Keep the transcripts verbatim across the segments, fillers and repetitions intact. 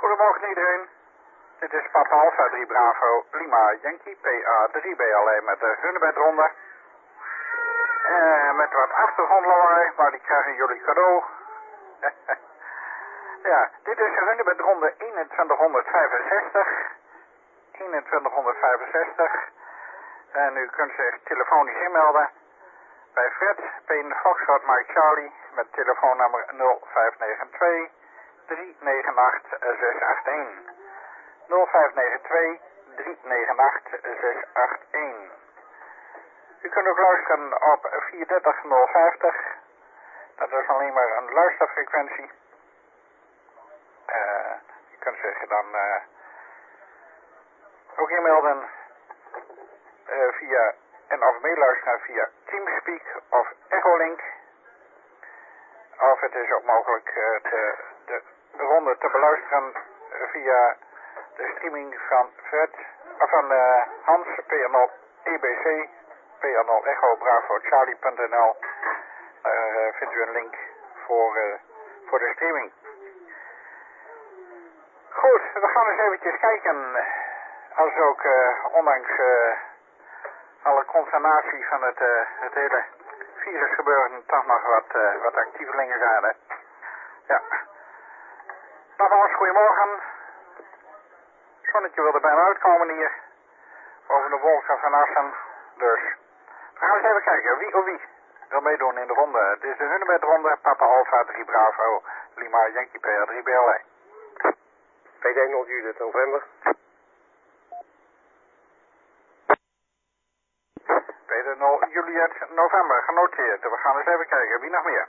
Goedemorgen iedereen. Dit is Papa Alpha drie Bravo Lima Yankee P A drie B L E met de Hunebedronde. Uh, met wat achtergrondlawaai, maar die krijgen jullie cadeau. Ja, dit is de Hunebedronde eenentwintig vijfenzestig. eenentwintig vijfenzestig. En u kunt zich telefonisch inmelden bij Fred, Peen Foxtrot Mike Charlie met telefoonnummer nul vijf negen twee drie negen acht zes acht een. nul vijf negen twee drie negen acht zes acht een. U kunt ook luisteren op vierhonderddertig nul vijftig. Dat is alleen maar een luisterfrequentie. Uh, u kunt zich dan uh, ook inmelden uh, via en of meeluisteren via Teamspeak of Echolink. Of het is ook mogelijk uh, te, de ronde te beluisteren via de streaming van Fred, of van uh, Hans, P N L E B C, P N L Echo Bravo Charlie punt n l. Daar uh, vindt u een link voor, uh, voor de streaming. Goed, we gaan eens eventjes kijken. Als ook uh, ondanks uh, alle consternatie van het, uh, het hele virusgebeuren toch nog wat, uh, wat actievelingen zijn. Ja. Nogmaals, goedemorgen. Zonnetje wil er bijna uitkomen hier. Over de wolken van Assen. Dus we gaan eens even kijken. Wie of wie wil meedoen in de ronde. Het is de Hunebedronde. Papa Alpha drie Bravo Lima Yankee P A drie B L E. P D nul Judith November. P D nul Juliet November. Genoteerd. We gaan eens even kijken. Wie nog meer?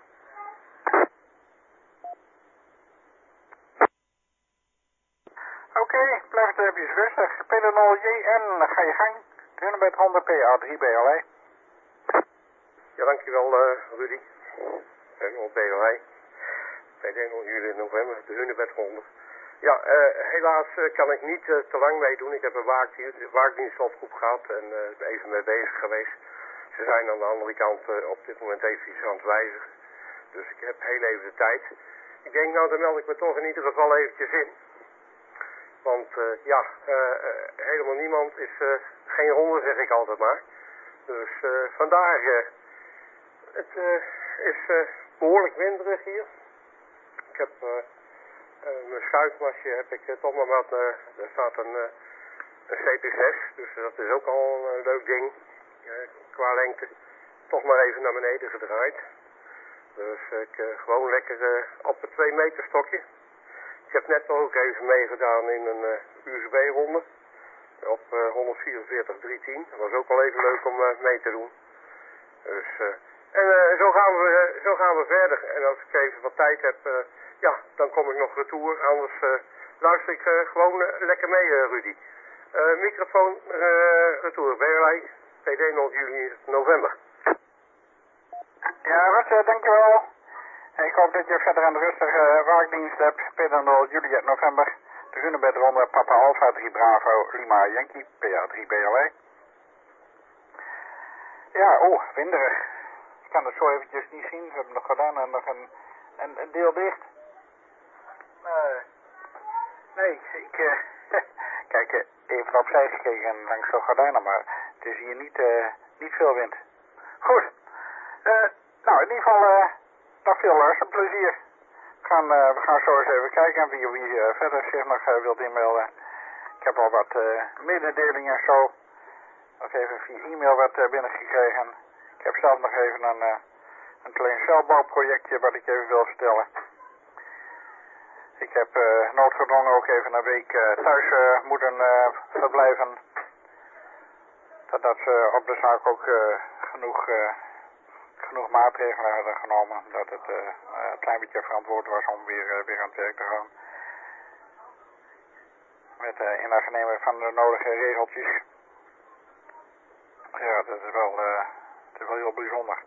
Oké, okay, blijf het even rustig. P D nul J N, ga je gang. Hunebedronde P A drie B L E. Ja, dankjewel uh, Rudy. P D nul B L E. P D nul Judith November, de Hunebedronde. Ja, uh, helaas uh, kan ik niet uh, te lang meedoen. Ik heb een waakdienst, waakdienstopgroep gehad en uh, even mee bezig geweest. Ze zijn aan de andere kant uh, op dit moment even iets aan het wijzigen. Dus ik heb heel even de tijd. Ik denk, nou dan meld ik me toch in ieder geval eventjes in. Want uh, ja, uh, uh, helemaal niemand is uh, geen ronde, zeg ik altijd maar. Dus uh, vandaar, uh, het uh, is uh, behoorlijk winderig hier. Ik heb uh, uh, mijn schuifmasje heb ik uh, toch maar wat, uh, er staat een, uh, een C P zes, dus dat is ook al een uh, leuk ding. Uh, qua lengte, toch maar even naar beneden gedraaid. Dus uh, ik uh, gewoon lekker uh, op een twee meter stokje. Ik heb net ook even meegedaan in een uh, U S B-ronde op uh, honderdvierenveertig driehonderdtien. Dat was ook wel even leuk om uh, mee te doen. Dus, uh, en uh, zo, gaan we, uh, zo gaan we verder. En als ik even wat tijd heb, uh, ja, dan kom ik nog retour. Anders uh, luister ik uh, gewoon uh, lekker mee, uh, Rudy. Uh, microfoon, uh, retour, B L I, P D nul juli November. Ja, Roger, dankjewel. Ik hoop dat je verder een rustige waakdienst hebt. P D nul Juliet November. De Hunebedronde Papa Alpha drie Bravo Lima Yankee P A drie B L E. Ja, oh, winderig. Ik kan het zo eventjes niet zien. We hebben nog gedaan en nog een, een, een deel dicht. Uh, nee, ik uh, kijk uh, even opzij gekeken langs de gordijnen, maar het is hier niet, uh, niet veel wind. Goed. Uh, nou, in ieder geval uh, nog veel luisterplezier. We gaan, uh, we gaan zo eens even kijken wie wie uh, verder zich nog uh, wilt inmelden. Ik heb al wat uh, mededelingen en zo. Nog even via e-mail wat uh, binnengekregen. Ik heb zelf nog even een, uh, een klein celbouwprojectje wat ik even wil vertellen. Ik heb uh, noodgedwongen ook even een week uh, thuis uh, moeten uh, verblijven. Totdat ze op de zaak ook uh, genoeg, uh, genoeg maatregelen hadden genomen. Dat het uh, een klein beetje verantwoord was om weer, uh, weer aan het werk te gaan. Met uh, inacht nemen van de nodige regeltjes. Ja, dat is wel, uh, dat is wel heel bijzonder.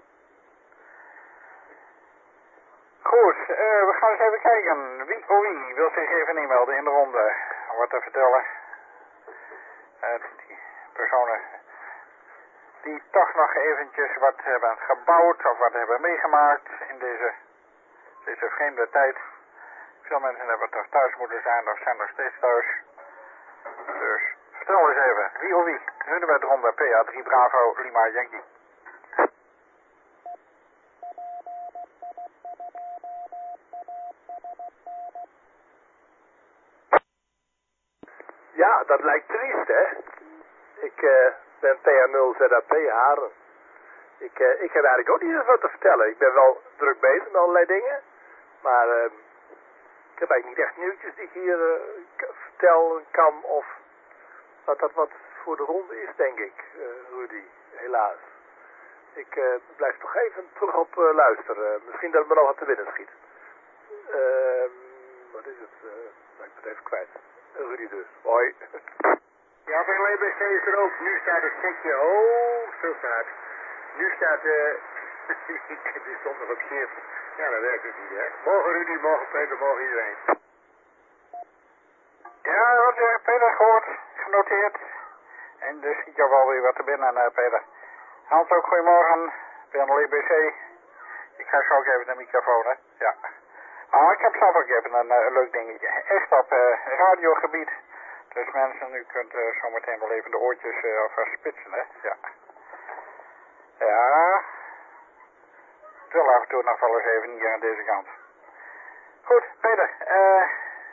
Goed, uh, we gaan eens even kijken. Wie of wie wil zich even inmelden in de ronde om wat te vertellen. Uh, die personen die toch nog eventjes wat hebben gebouwd of wat hebben meegemaakt in deze, deze vreemde tijd. Veel mensen hebben toch thuis moeten zijn of zijn nog steeds thuis. Dus vertel eens even, wie of wie? Hunebed Ronde, P A drie Bravo, Lima Yankee. Ja, dat lijkt triest, hè? Ik uh, ben P A nul Z A P Haren. Ik, uh, ik heb eigenlijk ook niet eens wat te vertellen. Ik ben wel druk bezig met allerlei dingen. Maar uh, ik heb eigenlijk niet echt nieuwtjes die ik hier uh, vertellen kan. Of wat dat wat voor de ronde is, denk ik, uh, Rudy. Helaas. Ik uh, blijf toch even terug op uh, luisteren. Misschien dat het me nog wat te binnen schiet. Uh, wat is het? Uh, ik ben het even kwijt. Rudy dus. Hoi. Ja, bij L B C is er ook. Nu staat het sekje. Oh, zo staat. Nu staat de... Uh, die stond nog op shift. Ja, dat werkt het niet, hè. Morgen Rudy, morgen Peter, morgen iedereen. Ja, Roger, Peter gehoord, genoteerd. En dus schiet jou wel weer wat te binnen, uh, Peter. Hans ook, goedemorgen. Ben L B C. Ik ga zo ook even de microfoon, hè. Ja. Oh, ik heb zelf ook even een, uh, leuk dingetje. Echt op uh, radiogebied. Dus mensen, u kunt uh, zometeen wel even de oortjes uh, alvast spitsen, hè. Ja. Ja. Ik wil af en toe nog wel eens even hier aan deze kant. Goed, Peter. Eh... Uh,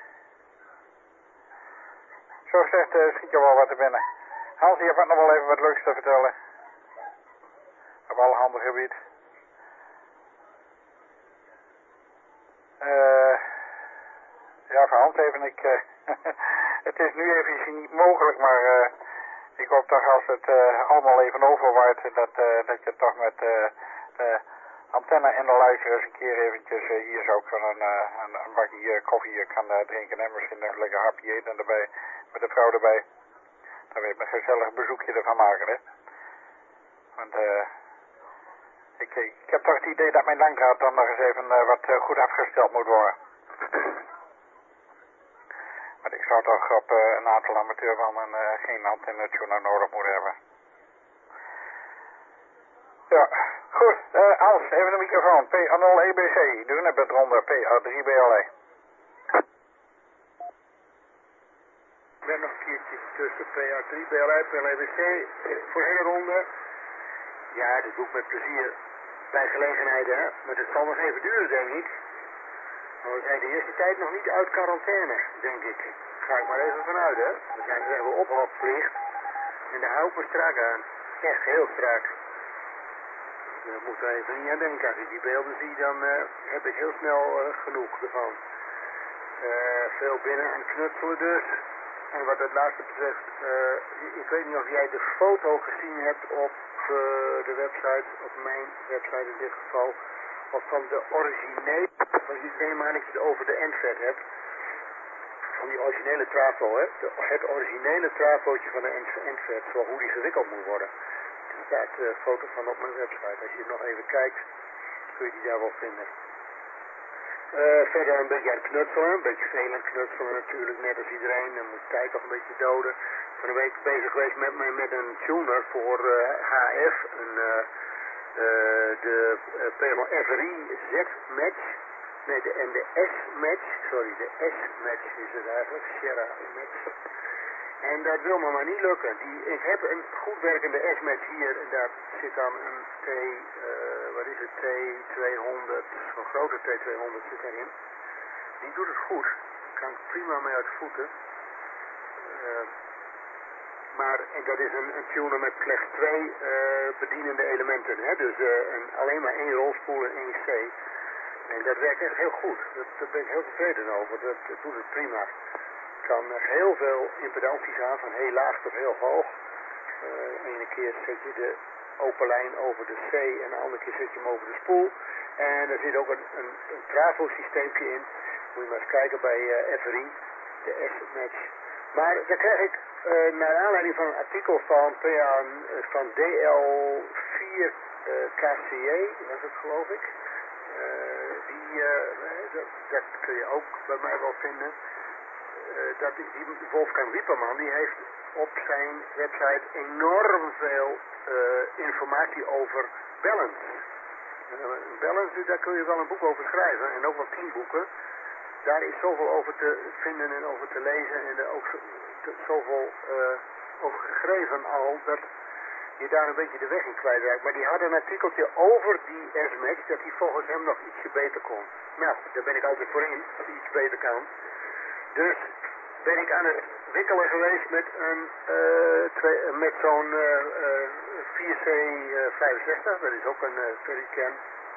zo gezegd, uh, schiet je wel wat er binnen. Hans, je hebt nog wel even wat leuks te vertellen. Op alle handen gebied. Uh, ja, voor Hans even, ik... Uh, het is nu even niet mogelijk, maar... Uh, ik hoop toch als het uh, allemaal even overwaait, dat, uh, dat je toch met uh, de antenne en de luister eens een keer eventjes uh, hier zo kunnen uh, een, een bakje uh, koffie kan uh, drinken en misschien nog een lekker hapje eten erbij, met de vrouw erbij. Dan weet ik een gezellig bezoekje ervan maken, hè. Want uh, ik, ik heb toch het idee dat mijn landraad dan nog eens even uh, wat uh, goed afgesteld moet worden. Maar ik zou toch op uh, een aantal amateurbanen uh, geen antenne-tuner nodig moeten hebben. Ja, goed. Uh, Als, even de microfoon. P A nul E B C. De Hunebed Ronde. P A drie B L E. Ik ben nog een keertje tussen P A drie B L E, P L E B C. Voor hele ronde. Ja, dat doe ik met plezier. Bij gelegenheid, hè. Maar dat zal nog even duren, denk ik. Maar we zijn de eerste tijd nog niet uit quarantaine, denk ik. Ga ik maar even vanuit, hè. We zijn er even ophokplicht. En daar hou ik me strak aan. Echt heel strak. Daar moet er even niet aan denken. Als ik die beelden zie, dan uh, heb ik heel snel uh, genoeg ervan. Uh, veel binnen en knutselen dus. En wat het laatste betreft, uh, ik weet niet of jij de foto gezien hebt op uh, de website, op mijn website in dit geval, of van de originele, want ik neem aan dat je het over de Endvet hebt, van die originele trafo, hè? De, het originele trafootje van de Endvet, zo hoe die gewikkeld moet worden. Er staat een uh, foto van op mijn website. Als je nog even kijkt, kun je die daar wel vinden. Uh, verder een beetje aan het knutselen, een beetje veel aan het knutselen natuurlijk, net als iedereen. Dan moet tijd toch een beetje doden. Van een week bezig geweest met, met een tuner voor uh, H F, een, uh, uh, de uh, P M O F R I Z-match. Nee, de, en de S-match, sorry, de S-match is het eigenlijk, Sierra match. En dat wil me maar niet lukken. Die, ik heb een goed werkende S-match hier en daar zit dan een T, uh, wat is het, T tweehonderd, zo'n grote T tweehonderd zit erin. Die doet het goed, kan ik prima mee uit de voeten. Uh, maar en dat is een, een tuner met slechts twee uh, bedienende elementen, hè? Dus uh, een, alleen maar één rolspoel en één C. En dat werkt echt heel goed, dat, daar ben ik heel tevreden over, dat, dat doet het prima. Kan heel veel impedanties aan, van heel laag tot heel hoog. Uh, de ene keer zet je de open lijn over de C en de andere keer zet je hem over de spoel. En er zit ook een, een, een trafo-systeempje in. Moet je maar eens kijken bij uh, F R I, de S-match. Maar dan krijg ik, uh, naar aanleiding van een artikel van, P A, van D L vier K C J, was het geloof ik. Uh, die, uh, dat, dat kun je ook bij mij wel vinden. Uh, dat die, die Wolfgang Wieperman, die heeft op zijn website enorm veel uh, informatie over balance. Uh, balance, daar kun je wel een boek over schrijven en ook wel tien boeken. daar is zoveel over te vinden en over te lezen en er ook zo, te, zoveel uh, over geschreven al, dat je daar een beetje de weg in kwijtraakt. Maar die had een artikeltje over die S-Max, dat hij volgens hem nog ietsje beter kon. Nou, daar ben ik altijd voor in, dat hij iets beter kan. Dus ben ik aan het wikkelen geweest met een uh, twee, met zo'n uh, uh, vier C vijfenzestig, dat is ook een uh, ferrietcan.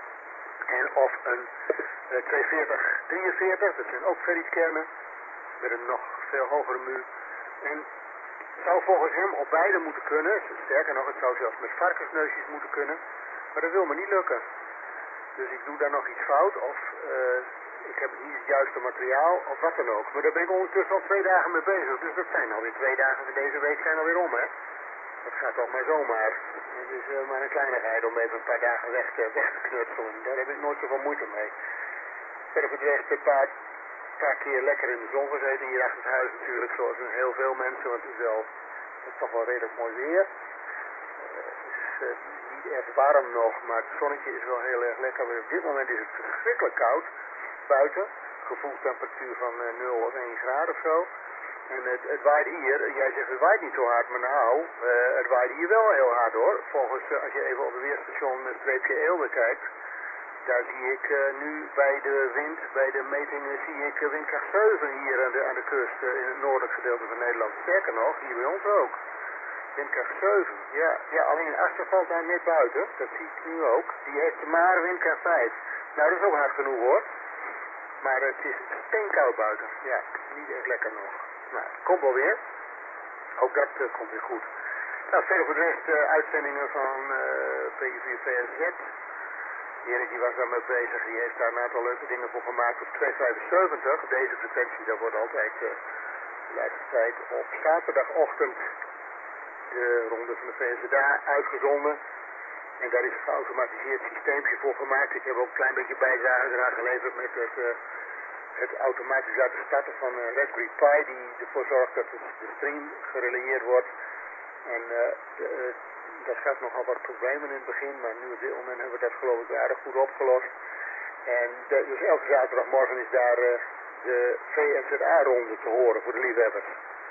En of een uh, tweehonderdveertig drieënveertig, dat zijn ook ferrietkernen, met een nog veel hogere muur. En het zou volgens hem op beide moeten kunnen, sterker nog, het zou zelfs met varkensneusjes moeten kunnen, maar dat wil me niet lukken. Dus ik doe daar nog iets fout, of uh, ik heb niet het juiste materiaal, of wat dan ook. Maar daar ben ik ondertussen al twee dagen mee bezig, dus dat zijn alweer twee dagen van deze week zijn alweer om, hè. Dat gaat toch maar zomaar. Het is uh, maar een kleinigheid om even een paar dagen weg te, weg te knutselen. Daar heb ik nooit zoveel moeite mee. Verder voor de rest een paar, paar keer lekker in de zon gezeten hier achter het huis natuurlijk, zoals heel veel mensen, want het is wel het is toch wel redelijk mooi weer. Uh, het is uh, niet echt warm nog, maar het zonnetje is wel heel erg lekker. Maar op dit moment is het verschrikkelijk koud buiten. Gevoelstemperatuur van uh, nul of één graden of zo. En het, het waait hier, jij zegt het waait niet zo hard, maar nou, uh, het waait hier wel heel hard hoor. Volgens, uh, als je even op het weerstation uh, streepje Eelde kijkt, daar zie ik uh, nu bij de wind, bij de metingen zie ik uh, windkracht zeven hier aan de, aan de kust, uh, in het noordelijk gedeelte van Nederland. Sterker nog, hier bij ons ook. Windkracht zeven, ja, ja, alleen Assen valt daar net buiten, dat zie ik nu ook. Die heeft maar windkracht vijf. Nou, dat is ook hard genoeg hoor. Maar het is steenkoud buiten, ja, niet echt lekker nog. Nou, het komt wel weer. Ook dat uh, komt weer goed. Nou, verder voor de rest uh, uitzendingen van uh, P vier V S Z. Erik die was daar mee bezig. Die heeft daar een aantal leuke dingen voor gemaakt op tweehonderdvijfenzeventig. Deze frequentie, daar wordt altijd uh, de laatste tijd op zaterdagochtend de ronde van de V S Z A uitgezonden. En daar is een geautomatiseerd systeempje voor gemaakt. Ik heb ook een klein beetje bijdrage eraan geleverd met het... Uh, het automatisch laten starten van een Raspberry Pi die ervoor zorgt dat het, de stream gerelieerd wordt. En uh, de, uh, dat gaf nogal wat problemen in het begin, maar nu op dit moment hebben we dat geloof ik aardig goed opgelost. En de, dus elke zaterdagmorgen is daar uh, de V S Z A-ronde te horen voor de liefhebbers.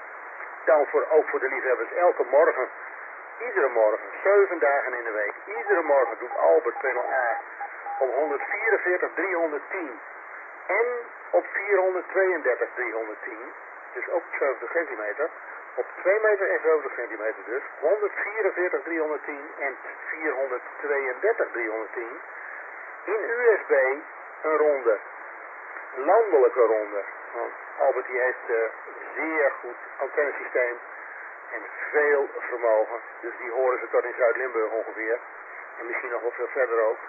Dan voor, ook voor de liefhebbers, elke morgen, iedere morgen, zeven dagen in de week, iedere morgen doet Albert panel A op honderdvierenveertig driehonderdtien. En op vierhonderdtweeëndertig driehonderdtien, dus ook zeventig centimeter, op twee meter en zeventig centimeter dus, honderdvierenveertig driehonderdtien en vierhonderdtweeëndertig driehonderdtien, in U S B een ronde, een landelijke ronde. Want Albert die heeft een uh, zeer goed antennesysteem en veel vermogen, dus die horen ze tot in Zuid-Limburg ongeveer, en misschien nog wel veel verder ook.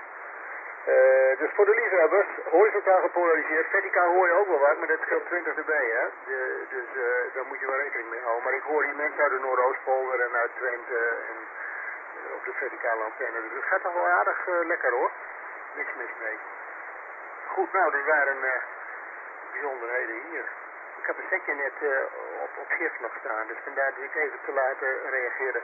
Uh, dus voor de liefhebbers, horizontaal gepolariseerd, verticaal hoor je ook wel wat, maar dat scheelt twintig dB, hè. De, dus uh, daar moet je wel rekening mee houden. Maar ik hoor die mensen uit de Noordoostpolder en uit Twente en uh, op de verticale antenne. Dus het gaat toch wel aardig uh, lekker hoor. Niks mis mee. Goed, nou, dit waren uh, bijzonderheden hier. Ik heb een setje net uh, op, op shift nog staan, dus vandaar dat ik even te laat uh, reageerde.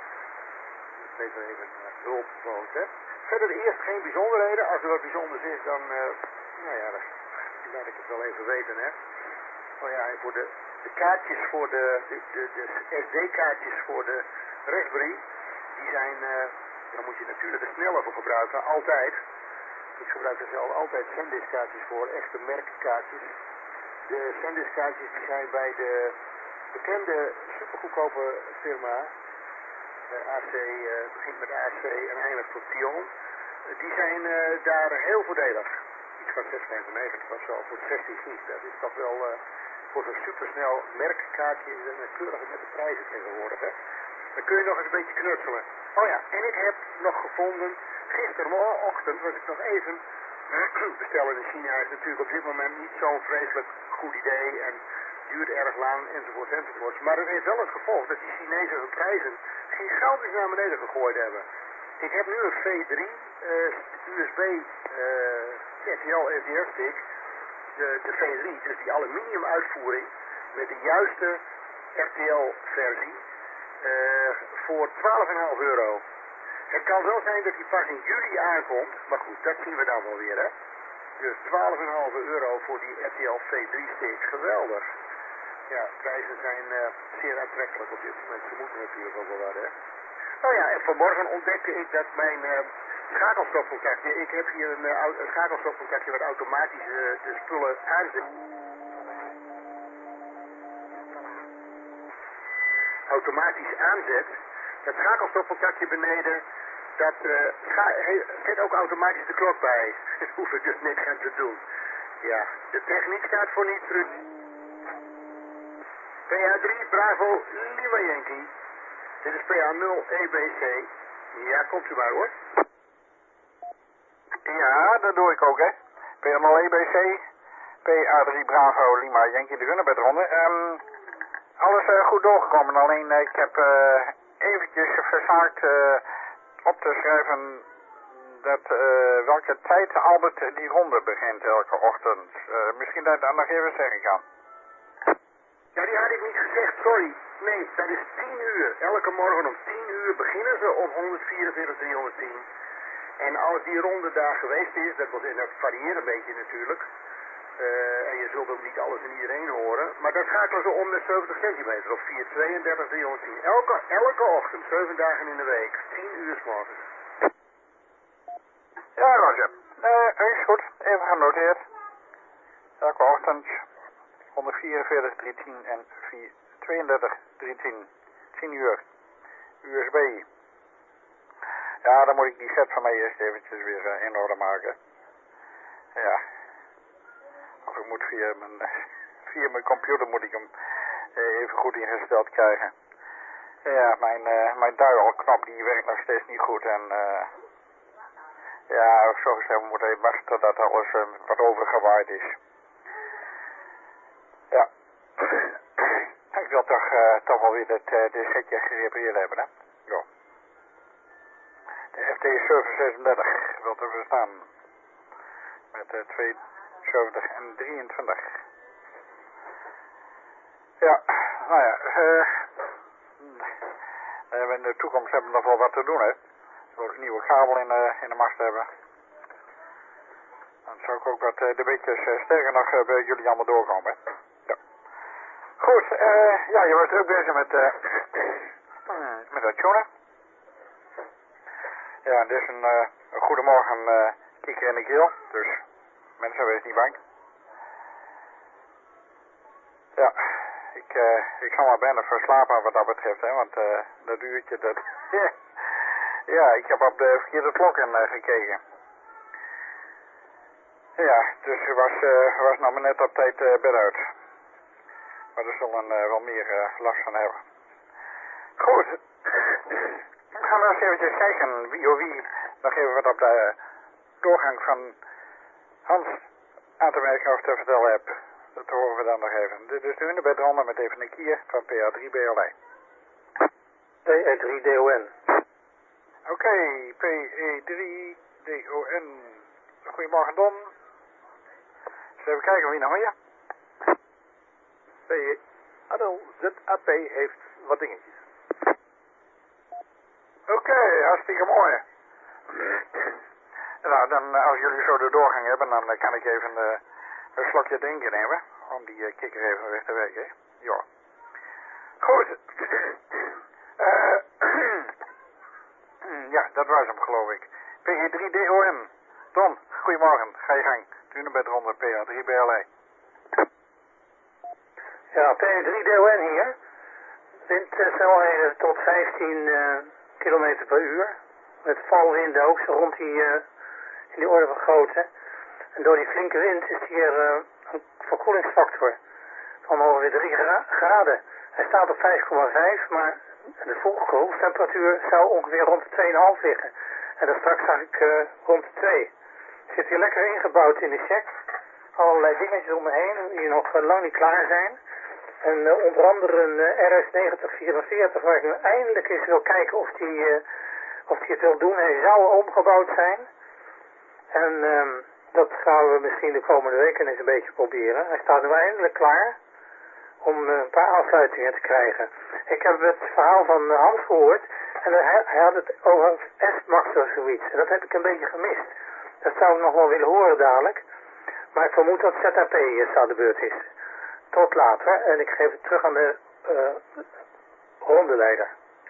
Ik weet wel even uh, hulpboot, hè. Verder eerst geen bijzonderheden. Als er wat bijzonders is, dan, uh, nou ja, dan laat ik het wel even weten, hè. Oh ja, en voor de, de kaartjes voor de, de, de, de S D-kaartjes voor de Raspberry, die zijn, uh, daar moet je natuurlijk de snelle voor gebruiken, altijd. Ik gebruik er zelf altijd SanDisk-kaartjes voor, echte merkkaartjes. De SanDisk-kaartjes die zijn bij de bekende supergoedkope firma, Uh, A C, uh, begint met A C en eindigt tot Tion. Uh, die zijn uh, daar heel voordelig. Iets van zes vijfennegentig of zo, voor zestien gig. Dat is toch wel uh, voor zo'n supersnel merkkaartje en keurig met de prijzen tegenwoordig. Hè. Dan kun je nog eens een beetje knutselen. Oh ja, en ik heb nog gevonden, gisterochtend was ik nog even bestellen in China. Is natuurlijk op dit moment niet zo'n vreselijk goed idee en duurt erg lang enzovoort enzovoort. Maar het heeft wel het gevolg dat die Chinezen hun prijzen gigantisch naar beneden gegooid hebben. Ik heb nu een V drie uh, U S B uh, R T L S D R stick, de, de V drie, dus die aluminium uitvoering met de juiste R T L versie uh, voor twaalf komma vijf euro. Het kan wel zijn dat die pas in juli aankomt, maar goed, dat zien we dan wel weer, hè. Dus twaalf komma vijf euro voor die R T L V drie stick. Geweldig. Ja, prijzen zijn uh, zeer aantrekkelijk op dit moment. Ze moeten natuurlijk ook wel wat, hè. Nou ja, en vanmorgen ontdekte ik dat mijn uh, schakelstofcontactje, ik heb hier een, uh, een schakelstofcontactje wat automatisch uh, de spullen aanzet. Automatisch aanzet. Dat schakelstofcontactje beneden, dat uh, zet ook automatisch de klok bij. Daar hoef ik dus niks aan te doen. Ja, de techniek staat voor niets, Ruud. P A drie, Bravo, Lima Yankee. Dit is P A nul E B C. Ja, komt u maar hoor. Ja, dat doe ik ook, hè. P A nul E B C, P A drie, Bravo, Lima Yankee, de Gunnebedronde. Um, alles uh, goed doorgekomen, alleen uh, ik heb uh, eventjes verzaakt uh, op te schrijven dat uh, welke tijd Albert die ronde begint elke ochtend. Uh, misschien dat ik dat nog even zeggen kan. Ja, die had ik niet gezegd, sorry. Nee, dat is tien uur. Elke morgen om tien uur beginnen ze op honderdvierenveertig driehonderdtien. En als die ronde daar geweest is, dat, was, dat varieert een beetje natuurlijk. Uh, en je zult ook niet alles en iedereen horen. Maar dan schakelen ze om met zeventig centimeter op vierhonderdtweeëndertig driehonderdtien. Elke, elke ochtend, zeven dagen in de week, tien uur 's morgens. Ja, Roger. Uh, is goed. Even genoteerd. Elke ochtend honderdvierenveertig driehonderdtien en tweeëndertig driehonderdtien. tien uur. U S B. Ja, dan moet ik die set van mij eerst eventjes weer uh, in orde maken. Ja. Of ik moet via mijn, via mijn computer moet ik hem uh, even goed ingesteld krijgen. Ja, mijn, uh, mijn dialknop die werkt nog steeds niet goed en uh, ja, zo gezegd we moeten even wachten totdat alles uh, wat overgewaaid is. Ja. Ik wil toch, uh, toch wel weer dat uh, dit setje gerepareerd hebben, hè? Ja. De F T zevenhonderdzesendertig wilt u verstaan. Met uh, tweeënzeventig en drieëntwintig. Ja, nou ja. Uh, uh, in de toekomst hebben we nog wel wat te doen, hè. We willen een nieuwe kabel in, uh, in de mast hebben. Dan zou ik ook wat uh, de beetjes uh, sterker nog uh, bij jullie allemaal doorkomen, hè. Ja. Goed, uh, ja, je was ook bezig met, uh, met dat tunen. Ja, dit is een, uh, een goedemorgen uh, kikker in de keel, dus mensen wees niet bang. Ja, ik, uh, ik zal maar bijna verslapen wat dat betreft, hè, want uh, dat uurtje, dat... ja, ik heb op de verkeerde klok in uh, gekeken. Ja, dus was, uh, was nou maar net op tijd uh, bed uit. Maar er zullen uh, wel meer uh, last van hebben. Goed. We gaan nog eens eventjes kijken wie of wie nog even wat op de doorgang van Hans aan te merken of te vertellen heb. Dat horen we dan nog even. Dit is de Hunebedronde met even een kier van P A drie B L I. P A drie D O N. Oké, okay, P A drie D O N. Goedemorgen Don. Eens even kijken wie nog meer. P Hallo, Z A P heeft wat dingetjes. Oké, okay, hartstikke mooi. Nou, dan als jullie zo de doorgang hebben, dan kan ik even uh, een slokje drinken nemen. Om die uh, kikker even weg te werken. Ja. Goed. uh, ja, dat was hem geloof ik. P A drie D O N. Don, goedemorgen. Ga je gang. Hunebedronde P A drie B L I. Ja, P A drie D O N hier. Windsnelheden tot vijftien uh, kilometer per uur. Met valwinden ook, zo rond die, uh, in die orde van grootte. En door die flinke wind is hier uh, een verkoelingsfactor van ongeveer drie graden. Hij staat op vijf komma vijf, maar de volgevoelstemperatuur zou ongeveer rond de twee komma vijf liggen. En dan straks zag ik uh, rond de twee. Zit hier lekker ingebouwd in de check. Allerlei dingetjes om me heen die nog uh, lang niet klaar zijn. En uh, onder andere een uh, R S negentig vierenveertig waar ik nu eindelijk eens wil kijken of die, uh, of die het wil doen. Hij zou omgebouwd zijn. En um, dat gaan we misschien de komende weken eens een beetje proberen. Hij staat nu eindelijk klaar om uh, een paar aansluitingen te krijgen. Ik heb het verhaal van uh, Hans gehoord en uh, hij, hij had het over S-Max of zoiets. En dat heb ik een beetje gemist. Dat zou ik nog wel willen horen dadelijk. Maar ik vermoed dat Z A P eerst aan de beurt is. Tot later. En ik geef het terug aan de uh, rondeleider.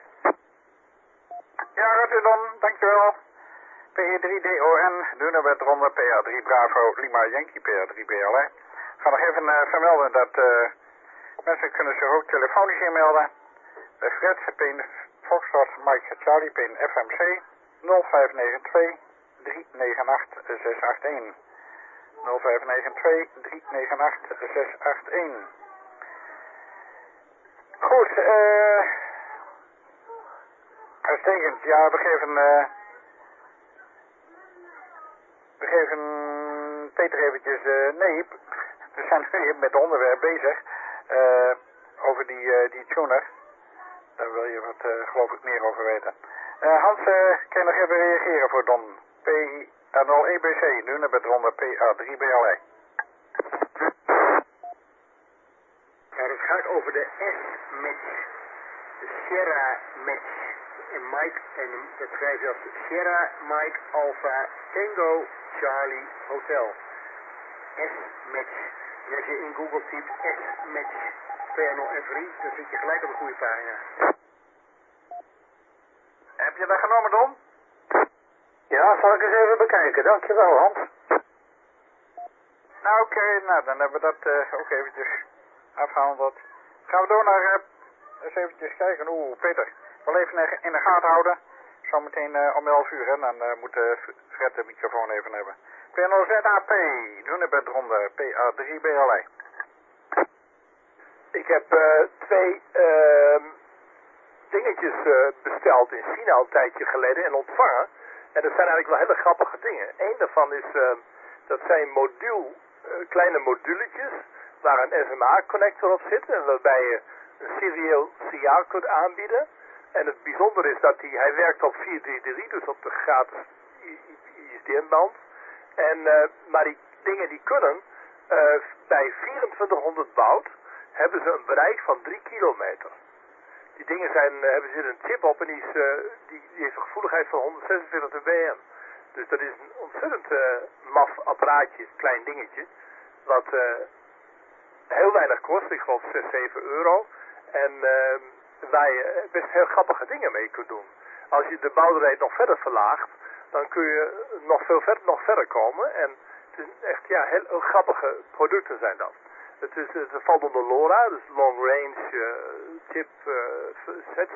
Ja, Rotterdam, dankjewel. P E drie D O N, Dunebed ronde P A drie Bravo, Lima Yankee P A drie B L. Ik ga nog even uh, vermelden dat uh, mensen kunnen zich ook telefonisch inmelden. Bij Fred, P Foxtrot, Mike Charlie, P F M C, nul vijf negen twee drie negen acht zes acht een. nul vijf negen twee drie negen acht zes acht een. Goed, eh... Uh, uitstekend. Ja, we geven... Uh, we geven Peter eventjes... Uh, nee, we zijn nu met het onderwerp bezig. Uh, over die, uh, die tuner. Daar wil je wat, uh, geloof ik, meer over weten. Uh, Hans, uh, kan je nog even reageren voor Don? P A nul E B C, nu naar ronde P A drie B L E. Ja, dat gaat over de S-match. De Sierra-match. En Mike, en dat schrijf je als Sierra, Mike, Alpha, Tango, Charlie, Hotel. S-match. En als je in Google typt S-match P A nul F drie, dan zit je gelijk op een goede pagina. Heb je dat genomen, Don? Ja, zal ik eens even bekijken. Dankjewel, Hans. Nou, oké, okay, nou, dan hebben we dat uh, ook eventjes afgehandeld. Gaan we door naar, uh, eens eventjes kijken. Oeh, Peter, wel even in de gaten houden. Zometeen uh, om elf uur, hè, dan uh, moet uh, Fred de microfoon even hebben. P N O Z A P, Dunebed ronde, P A drie B L E. Ik heb uh, twee uh, dingetjes uh, besteld in China een tijdje geleden en ontvangen. En dat zijn eigenlijk wel hele grappige dingen. Eén daarvan is, uh, dat zijn moduul, uh, kleine moduletjes waar een S M A-connector op zit en waarbij je een serieel signaal kunt aanbieden. En het bijzondere is dat die, hij werkt op vier drie drie, dus op de gratis I S D N-band. En, uh, maar die dingen die kunnen, uh, bij vierentwintighonderd baud hebben ze een bereik van drie kilometer. Die dingen zijn, uh, hebben zit een chip op en die, is, uh, die, die heeft een gevoeligheid van honderdzesenveertig dBm. Dus dat is een ontzettend uh, maf apparaatje, klein dingetje, wat uh, heel weinig kost, ik geloof zes, zeven euro. En uh, waar je best heel grappige dingen mee kunt doen. Als je de bouwderheid nog verder verlaagt, dan kun je nog veel verder, nog verder komen. En het is echt, ja, heel, heel grappige producten zijn dat. Het, is, het valt onder LoRa, dus long range uh, chip uh, sets.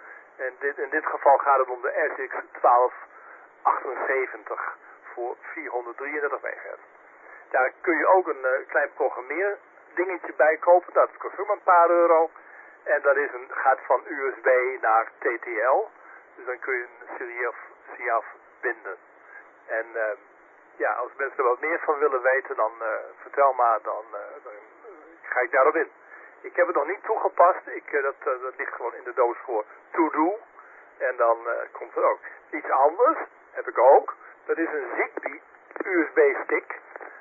En dit, in dit geval gaat het om de S X twaalf achtenzeventig voor vierhonderddrieëndertig megahertz. Daar kun je ook een uh, klein programmeer dingetje bij kopen. Dat kost ook maar een paar euro. En dat is een, gaat van U S B naar T T L. Dus dan kun je een serie signaal binden. En uh, ja, als mensen er wat meer van willen weten, dan uh, vertel maar, dan, uh, dan ga ik daarop in. Ik heb het nog niet toegepast. Ik, uh, dat, uh, dat ligt gewoon in de doos voor to do. En dan uh, komt er ook. Iets anders heb ik ook. Dat is een Zigbee U S B stick.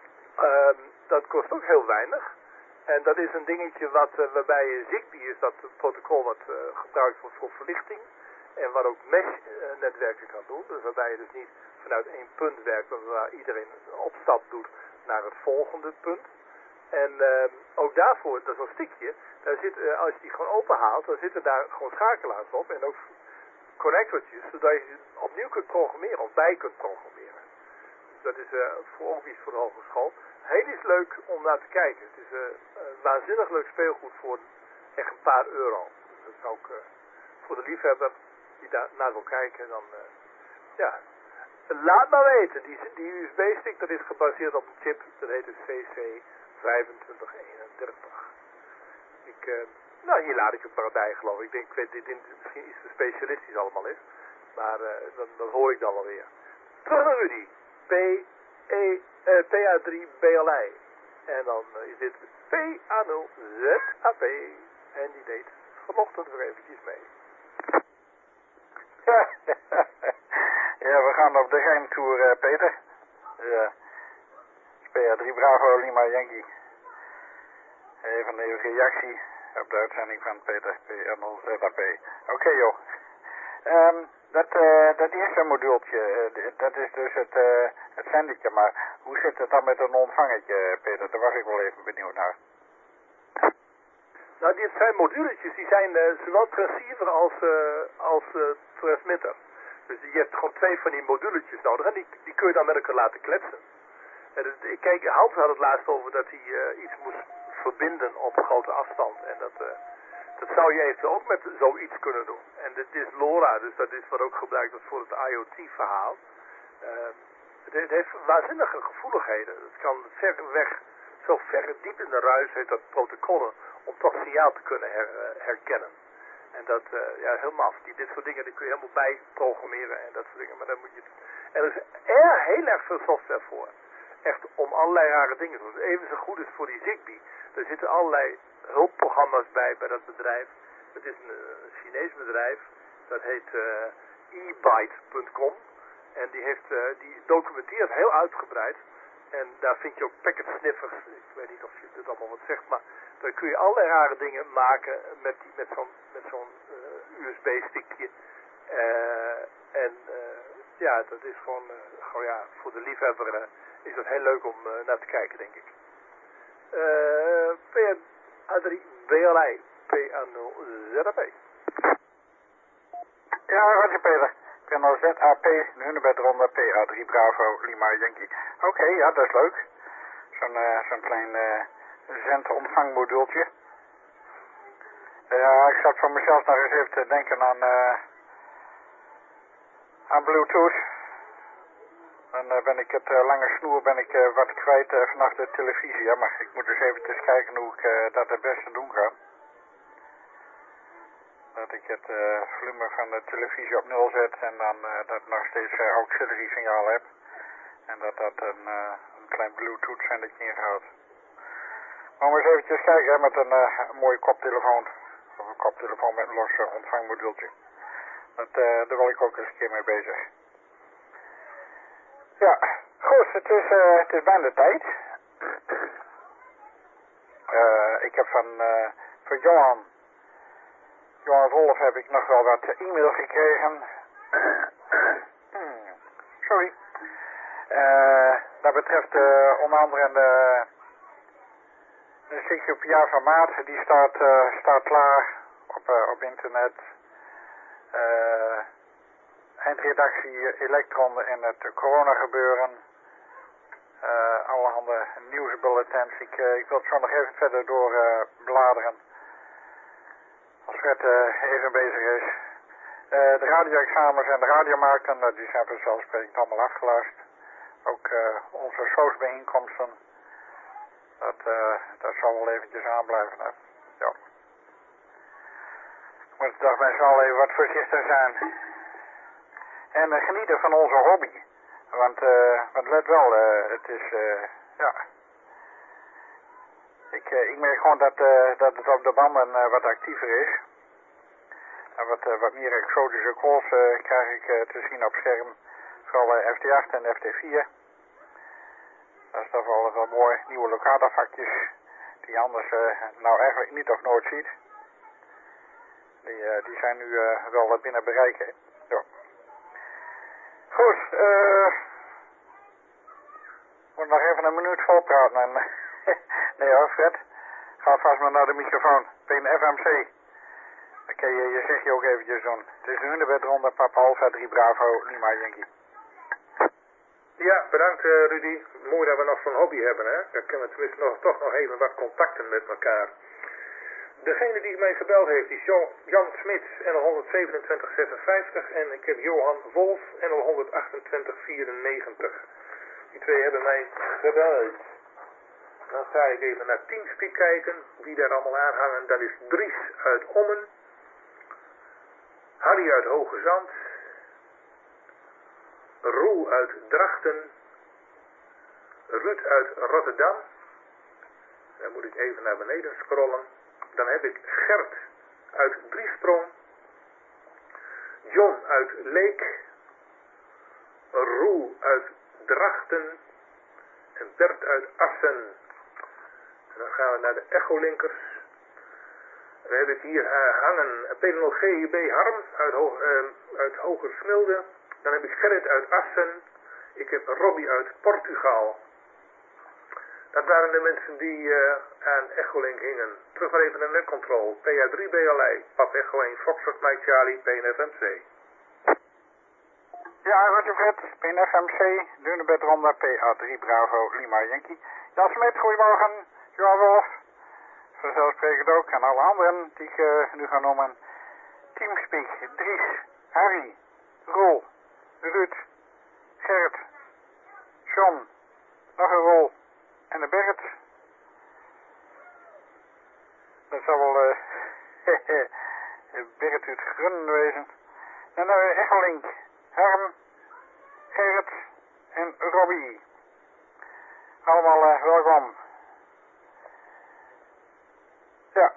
Uh, dat kost ook heel weinig. En dat is een dingetje wat, uh, waarbij Zigbee is dat het protocol wat uh, gebruikt wordt voor verlichting. En wat ook mesh-netwerken kan doen. Dus waarbij je dus niet vanuit één punt werkt, maar waar iedereen een opstap doet naar het volgende punt. En uh, ook daarvoor, dat is een stickje, daar zit, uh, als je die gewoon open haalt, dan zitten daar gewoon schakelaars op en ook connectortjes, zodat je ze opnieuw kunt programmeren of bij kunt programmeren. Dus dat is uh, voor ook iets voor de hogeschool. Heel iets leuk om naar te kijken. Het is uh, een waanzinnig leuk speelgoed voor echt een paar euro. Dus dat is ook uh, voor de liefhebber die daar naar wil kijken, dan uh, ja. Laat maar weten, die, die U S B-stick dat is gebaseerd op een chip, dat heet C C vijfentwintig eenendertig. Ik, uh, nou hier laat ik het maar bij geloof ik. Ik denk, ik weet dit misschien iets te specialistisch allemaal is, maar uh, dan, dan hoor ik dan wel weer. Terug naar Rudy, P, E, uh, P A drie B L I. En dan uh, is dit P A nul Z A P en die deed vanochtend weer eventjes mee. Ja, we gaan op de geheimtour, uh, Peter. Ja. P A drie Bravo, Lima Yankee. Even een reactie op de uitzending van Peter, P A nul Z A P. Oké okay, joh. Um, Dat, uh, dat eerste moduultje, uh, dat is dus het, uh, het zendertje, maar hoe zit het dan met een ontvangertje, Peter? Daar was ik wel even benieuwd naar. Nou, die zijn moduletjes, die zijn uh, zowel transceiver als, uh, als uh, transmitter. Dus je hebt gewoon twee van die moduletjes nodig en die, die kun je dan met elkaar laten kletsen. En het, ik kijk, Hans had het laatst over dat hij uh, iets moest verbinden op grote afstand. En dat, uh, dat zou je eventueel ook met zoiets kunnen doen. En dit is LoRa, dus dat is wat ook gebruikt wordt voor het IoT-verhaal. Uh, het, het heeft waanzinnige gevoeligheden. Het kan ver weg, zo ver diep in de ruis heeft dat protocollen om toch signaal te kunnen her, uh, herkennen. En dat, uh, ja, helemaal, die, dit soort dingen, die kun je helemaal bij programmeren en dat soort dingen. Maar dan moet je, en er is er heel erg veel software voor. Echt om allerlei rare dingen te doen. Even zo goed is voor die Zigbee. Er zitten allerlei hulpprogramma's bij, bij dat bedrijf. Het is een, een Chinees bedrijf. Dat heet uh, e byte punt com. En die, heeft, uh, die documenteert heel uitgebreid. En daar vind je ook packet sniffers. Ik weet niet of je dit allemaal wat zegt, maar dan kun je allerlei rare dingen maken met, die, met zo'n met zo'n uh, U S B-stickje. Uh, en uh, ja, dat is gewoon, uh, gewoon ja, voor de liefhebber uh, is dat heel leuk om uh, naar te kijken, denk ik. Uh, P A drie B L I P A nul Z A P. Ja, Roger Peter. P A nul Z A P, de Hunebed ronde, P A drie Bravo, Lima Yankee. Oké, okay, ja, dat is leuk. Zo'n uh, zo'n klein uh, zend-ontvangmoduultje. Ja, ik zat voor mezelf nog eens even te denken aan, uh, aan Bluetooth. Dan uh, ben ik het uh, lange snoer ben ik uh, wat kwijt uh, vanaf de televisie. Ja, maar ik moet dus even kijken hoe ik uh, dat het beste doen kan. Dat ik het uh, volume van de televisie op nul zet en dan uh, dat nog steeds uh, auxiliary signaal heb. En dat dat een, uh, een klein Bluetooth zendertje inhoudt. Maar we eens eventjes kijken hè, met een, uh, een mooie koptelefoon. Of een koptelefoon met een los uh, ontvangmoduultje. Dat, uh, daar wil ik ook eens een keer mee bezig. Ja, goed, het is, uh, het is bijna tijd. uh, ik heb van, uh, van Johan, Johan Wolf heb ik nog wel wat e-mail gekregen. Sorry. Uh, dat betreft uh, onder andere de, de C Q P A van maart, die staat, uh, staat klaar op, uh, op internet. Uh, eindredactie Elektron en het corona gebeuren. Uh, allerhande nieuwsbulletins. Ik, uh, ik wil het zo nog even verder door uh, bladeren. Als Fred uh, even bezig is. Uh, de radio-examens en de radiomarkten, uh, die zijn vanzelfsprekend allemaal afgelast. Ook uh, onze S O S-bijeenkomsten. Dat, uh, dat zal wel eventjes aanblijven. Hè. Ja. We moeten toch met z'n allen even wat voorzichtig zijn. En uh, genieten van onze hobby. Want, uh, want let wel, uh, het is, uh, ja... Ik, uh, ik merk gewoon dat, uh, dat het op de banden uh, wat actiever is. En wat, uh, wat meer exotische calls uh, krijg ik uh, te zien op scherm. Vooral uh, F T acht en F T vier. Dat is toch wel, wel mooi. Nieuwe locatorvakjes. Die je anders uh, nou eigenlijk niet of nooit ziet. Die, uh, die zijn nu uh, wel binnen bereiken. Ja. Goed. Uh, ik moet nog even een minuut volpraten. En, nee hoor, Fred. Ga vast maar naar de microfoon. Ben je een F M C? Dan kun je je zegje ook eventjes doen. Het is de Hunebed ronde, Papa Alpha drie Bravo, Lima Yankee. Ja, bedankt uh, Rudy. Mooi dat we nog zo'n hobby hebben, hè. Dan kunnen we tenminste nog, toch nog even wat contacten met elkaar. Degene die mij gebeld heeft is Jan, Jan Smits, N L honderdzevenentwintig zesenvijftig. En ik heb Johan Wolf, N L honderdachtentwintig vierennegentig. Die twee hebben mij gebeld. Dan ga ik even naar Teamspeak kijken, wie daar allemaal aan hangen. Dat is Dries uit Ommen. Harry uit Hoge Zand. Roel uit Drachten. Ruud uit Rotterdam. Dan moet ik even naar beneden scrollen. Dan heb ik Gert uit Driesprong. John uit Leek. Roel uit Drachten. En Bert uit Assen. En dan gaan we naar de echolinkers. Dan heb ik hier uh, hangen P nul G I B Harm uit, Ho uh, uit Hogersmilde. Dan heb ik Gerrit uit Assen. Ik heb Robbie uit Portugal. Dat waren de mensen die uh, aan Echolink hingen. Terug maar even naar netcontrol. P A drie B L I, Pap Echo één, Foxtrot Mike Charlie, P N F M C. Ja, Roger Fred, P N F M C, Dunebed Ronda, P A drie Bravo, Lima Yankee. Jan Smit, goedemorgen. Johan Wolf, vanzelfsprekend ook. En alle anderen die ik uh, nu ga noemen. Teamspeak, Dries, Harry, Roel, Ruud, Gerrit, John, nog een Roel en de Bert. Dat zal wel uh, Bert uit Grunnen wezen. En dan uh, Echolink, Harm, Gerrit en Robbie. Allemaal uh, welkom. Ja.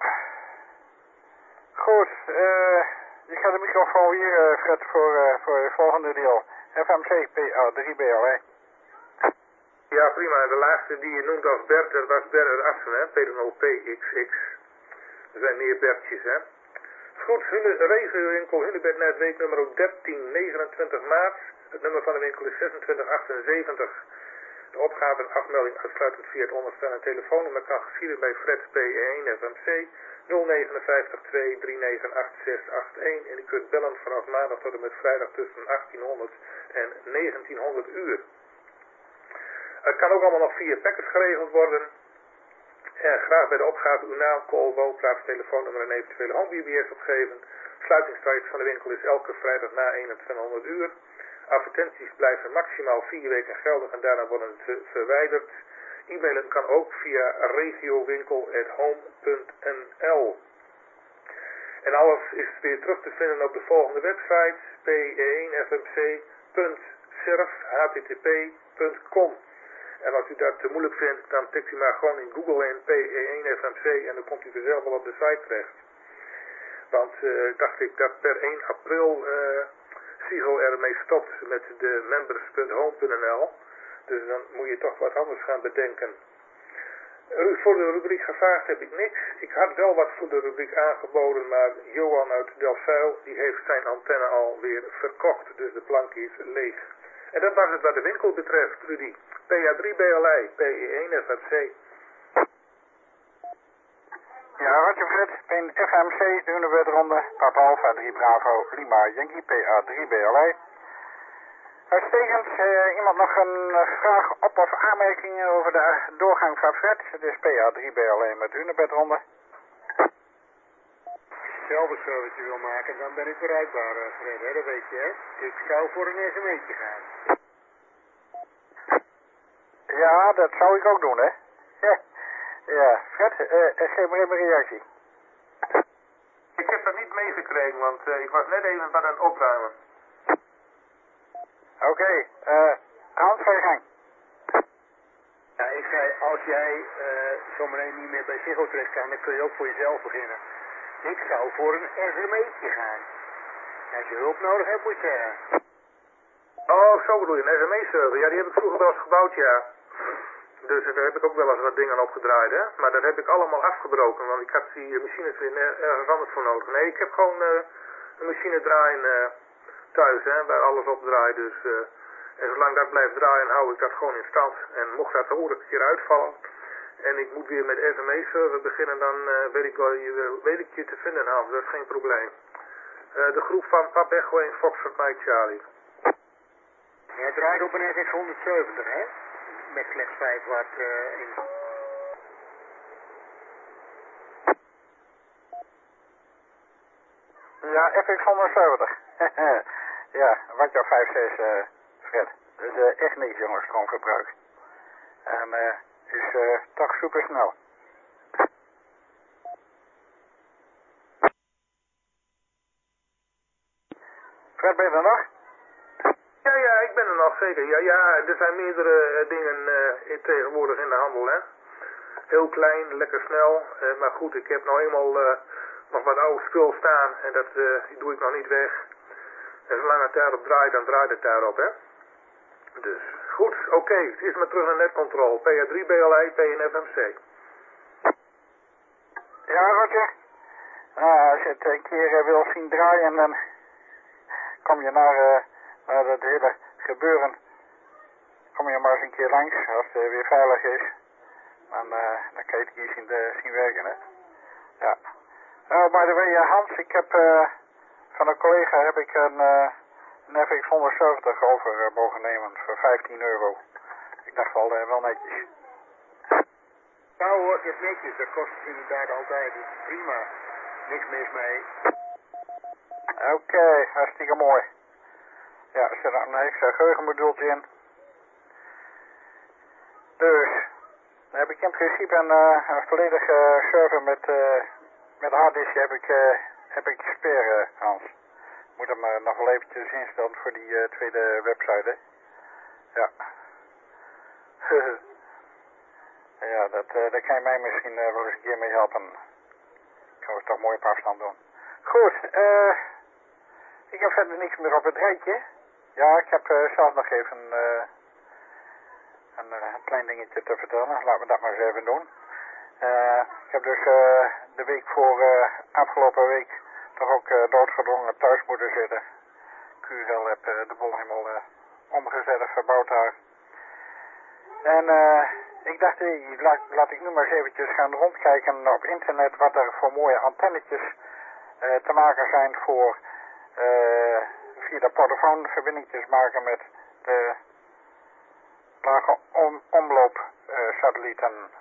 Goed, uh, ik ga de microfoon hier, uh, Fred, voor, uh, voor het volgende deel. F M C P A drie B L, hè? Ja, prima. De laatste die je noemt als Bert, dat was Bert uit Assen, hè? P nul P X X. Er zijn meer Bertjes, hè? Goed, regenwinkel Hunebed net weeknummer dertien negenentwintig maart. Het nummer van de winkel is zesentwintig achtenzeventig. De opgave en afmelding uitsluitend via het onderstaande telefoonnummer kan geschieden bij Fred P één F M C nul vijf negen twee drie negen acht zes acht een. En u kunt bellen vanaf maandag tot en met vrijdag tussen achttienhonderd en negentienhonderd uur. Het kan ook allemaal nog via packets geregeld worden. En graag bij de opgave uw naam, call, woonplaats, telefoonnummer en eventuele home B B S opgeven. Sluitingstijd van de winkel is elke vrijdag na eenentwintighonderd uur. Advertenties blijven maximaal vier weken geldig en daarna worden ze verwijderd. E-mailen kan ook via regiowinkel at home punt n l. En alles is weer terug te vinden op de volgende website p één f m c punt surf h t t p punt com. En als u dat te moeilijk vindt, dan tikt u maar gewoon in Google in P één F M C en dan komt u er zelf wel op de site terecht. Want uh, dacht ik dat per één april uh, Sigo ermee stopt met de members punt home punt n l. Dus dan moet je toch wat anders gaan bedenken. Voor de rubriek gevraagd heb ik niks. Ik had wel wat voor de rubriek aangeboden, maar Johan uit Delfzijl die heeft zijn antenne alweer verkocht. Dus de plank is leeg. En dat was het wat de winkel betreft, Rudy. P A drie B L I, P één F M C. Ja, Roger Fred, P F M C, Dunebed Ronde, Papa Alpha drie Bravo, Lima Yankee, P A drie B L I. Uitstekend. Uh, iemand nog een uh, vraag op of aanmerkingen over de doorgang van Fred? Het is P A drie B L I met Dunebed Ronde. Hetzelfde service wil maken, dan ben ik bereikbaar, uh, Fred, hè? Dat weet je, hè? Ik zou voor een sms'tje gaan. Ja, dat zou ik ook doen, hè? Ja, Fred, uh, geef me even een reactie. Ik heb dat niet meegekregen, want uh, ik was net even wat aan het opruimen. Oké, okay, uh, Hans, ga je gang. Ja, ik zei, als jij uh, zometeen niet meer bij Ziggo terecht kan, dan kun je ook voor jezelf beginnen. Ik zou voor een sms'tje gaan. Als je hulp nodig hebt, moet je zeggen. Oh, zo bedoel je, een S M S-server. Ja, die heb ik vroeger wel eens gebouwd, ja. Dus daar heb ik ook wel eens wat dingen opgedraaid, hè. Maar dat heb ik allemaal afgebroken, want ik had die machines weer ergens anders voor nodig. Nee, ik heb gewoon uh, een machine draaien uh, thuis, hè, waar alles op draait. Dus, uh, en zolang dat blijft draaien, hou ik dat gewoon in stand. En mocht dat ooit een keer uitvallen en ik moet weer met S M S-server beginnen, dan uh, weet, ik wel, je, weet ik je te vinden, Hans. Dat is geen probleem. Uh, de groep van Pap Echo één, Foxtrot Mike Charlie. Jij draait op een F X honderdzeventig, hè? Met slechts vijf watt uh, in. Ja, F X honderdzeventig. Ja, wattje of vijf, zes, uh, Fred. Dat is uh, echt niks, jongens, stroomverbruik. En uh, is uh, toch super snel. Fred, ben je er nog? Ja, ja, ik ben er nog zeker. Ja, ja, er zijn meerdere uh, dingen uh, in, tegenwoordig in de handel, hè. Heel klein, lekker snel. Uh, maar goed, ik heb nou eenmaal uh, nog wat oude spul staan en dat uh, die doe ik nog niet weg. En zolang het daarop draait, dan draait het daarop, hè. Dus, goed, oké. Okay. Het is maar terug naar netcontrole. P A drie B L I, P N F M C. Ja, Roger. Nou, als je het een keer uh, wil zien draaien, dan kom je naar, uh, naar het hele gebeuren. Kom je maar eens een keer langs, als het uh, weer veilig is. Dan, uh, dan kan je het hier zien, uh, zien werken, hè. Ja. Nou, by the way, uh, Hans, ik heb uh, van een collega heb ik een, uh, een F X honderdzeventig over uh, mogen nemen voor vijftien euro. Ik dacht wel, uh, wel netjes. Nou hoor, dat netjes, dat kost het inderdaad altijd. Dat is prima. Niks mis mee. Oké, okay, hartstikke mooi. Ja, er zit een extra geheugenmoduultje in. Dus, dan heb ik in principe een, uh, een volledige server met, uh, met harddiskje heb ik, uh, heb ik spare, uh, Hans. Moet hem uh, nog wel eventjes instellen voor die uh, tweede website, hè. Ja. Ja, dat, uh, daar kan je mij misschien uh, wel eens een keer mee helpen. Gaan we het toch mooi op afstand doen. Goed, eh... Uh, ik heb verder niks meer op het rijtje. Ja, ik heb uh, zelf nog even uh, een, uh, een klein dingetje te vertellen. Laten we dat maar eens even doen. Uh, ik heb dus uh, de week voor uh, afgelopen week toch ook uh, doodgedwongen thuis moeten zitten. Q R L heb uh, de boel helemaal uh, omgezet en verbouwd daar. En uh, ik dacht, hey, laat, laat ik nu maar eens eventjes gaan rondkijken op internet wat er voor mooie antennetjes uh, te maken zijn voor uh, via de portofoon verbindingjes maken met de lage om, omloop uh, satellieten.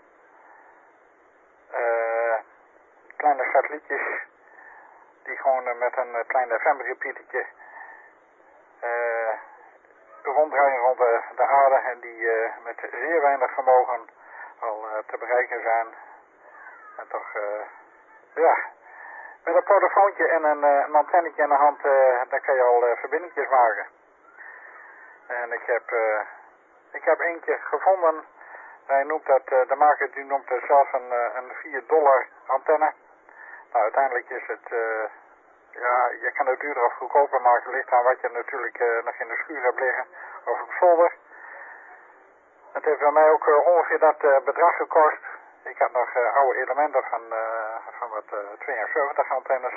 Uh, kleine satellietjes die gewoon uh, met een uh, klein F M-repeatertje uh, ronddraaien rond de, de aarde en die uh, met zeer weinig vermogen al uh, te bereiken zijn. En toch, uh, ja, met een portofoontje en een, uh, een antennetje in de hand, uh, daar kan je al uh, verbindingjes maken. En ik heb, uh, ik heb eentje gevonden. Hij noemt dat, uh, de maker die noemt het zelf een, uh, een vier dollar antenne. Nou, uiteindelijk is het, uh, ja, je kan het duurder of goedkoper maken, ligt aan wat je natuurlijk uh, nog in de schuur hebt liggen of op zolder. Het heeft bij mij ook uh, ongeveer dat uh, bedrag gekost. Ik had nog uh, oude elementen van, uh, van wat uh, tweeënzeventig antennes.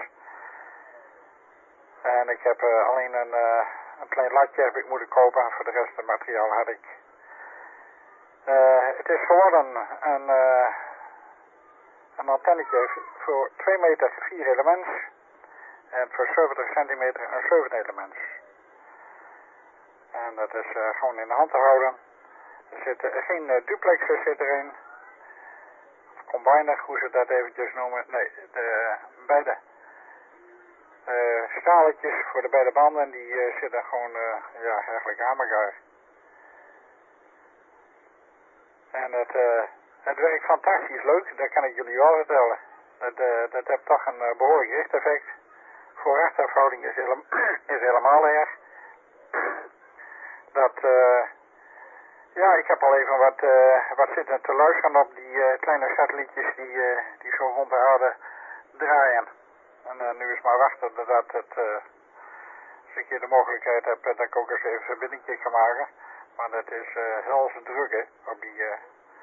En ik heb uh, alleen een, uh, een klein latje heb ik moeten kopen. Voor de rest het materiaal had ik. Uh, het is geworden een, uh, een antennetje voor twee meter vier elements. En voor zeventig centimeter een zeven elements. En dat is uh, gewoon in de hand te houden. Er zit uh, geen uh, duplexer zit erin. Of combiner, hoe ze dat eventjes noemen. Nee, de beide uh, staletjes voor de beide banden, die uh, zitten gewoon uh, ja, eigenlijk aan elkaar. En het, uh, het werkt fantastisch leuk, dat kan ik jullie wel vertellen. Dat, uh, dat heeft toch een uh, behoorlijk richteffect. Voor-achterverhouding is, hele, is helemaal erg. Dat, uh, ja, ik heb al even wat, uh, wat zitten te luisteren op die uh, kleine satellietjes die, uh, die zo rond de aarde draaien. En uh, nu is maar wachten dat het, uh, als ik hier de mogelijkheid heb, dat ik ook eens even een verbinding kan maken. Maar dat is uh, helse druk, hè, op die, uh,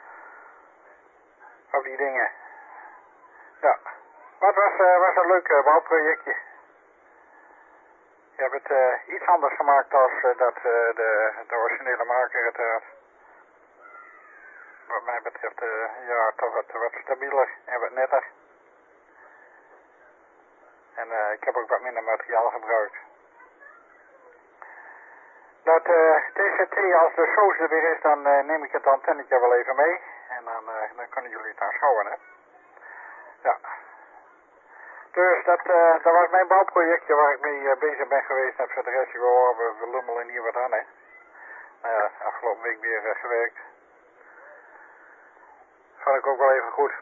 op die dingen. Ja, maar het was, uh, was een leuk uh, bouwprojectje. Je hebt het uh, iets anders gemaakt als uh, dat uh, de, de originele maker het had. Wat mij betreft, uh, ja, toch wat, wat stabieler en wat netter. En uh, ik heb ook wat minder materiaal gebruikt. Dat uh, T C T, als de soos er weer is, dan uh, neem ik het antennetje wel even mee. En dan, uh, dan kunnen jullie het aanschouwen, hè. Ja. Dus dat, uh, dat was mijn bouwprojectje waar ik mee uh, bezig ben geweest. En voor de rest, joh, we, we lummelen hier wat aan, hè. Nou ja, afgelopen week weer uh, gewerkt. Vond ik ook wel even goed.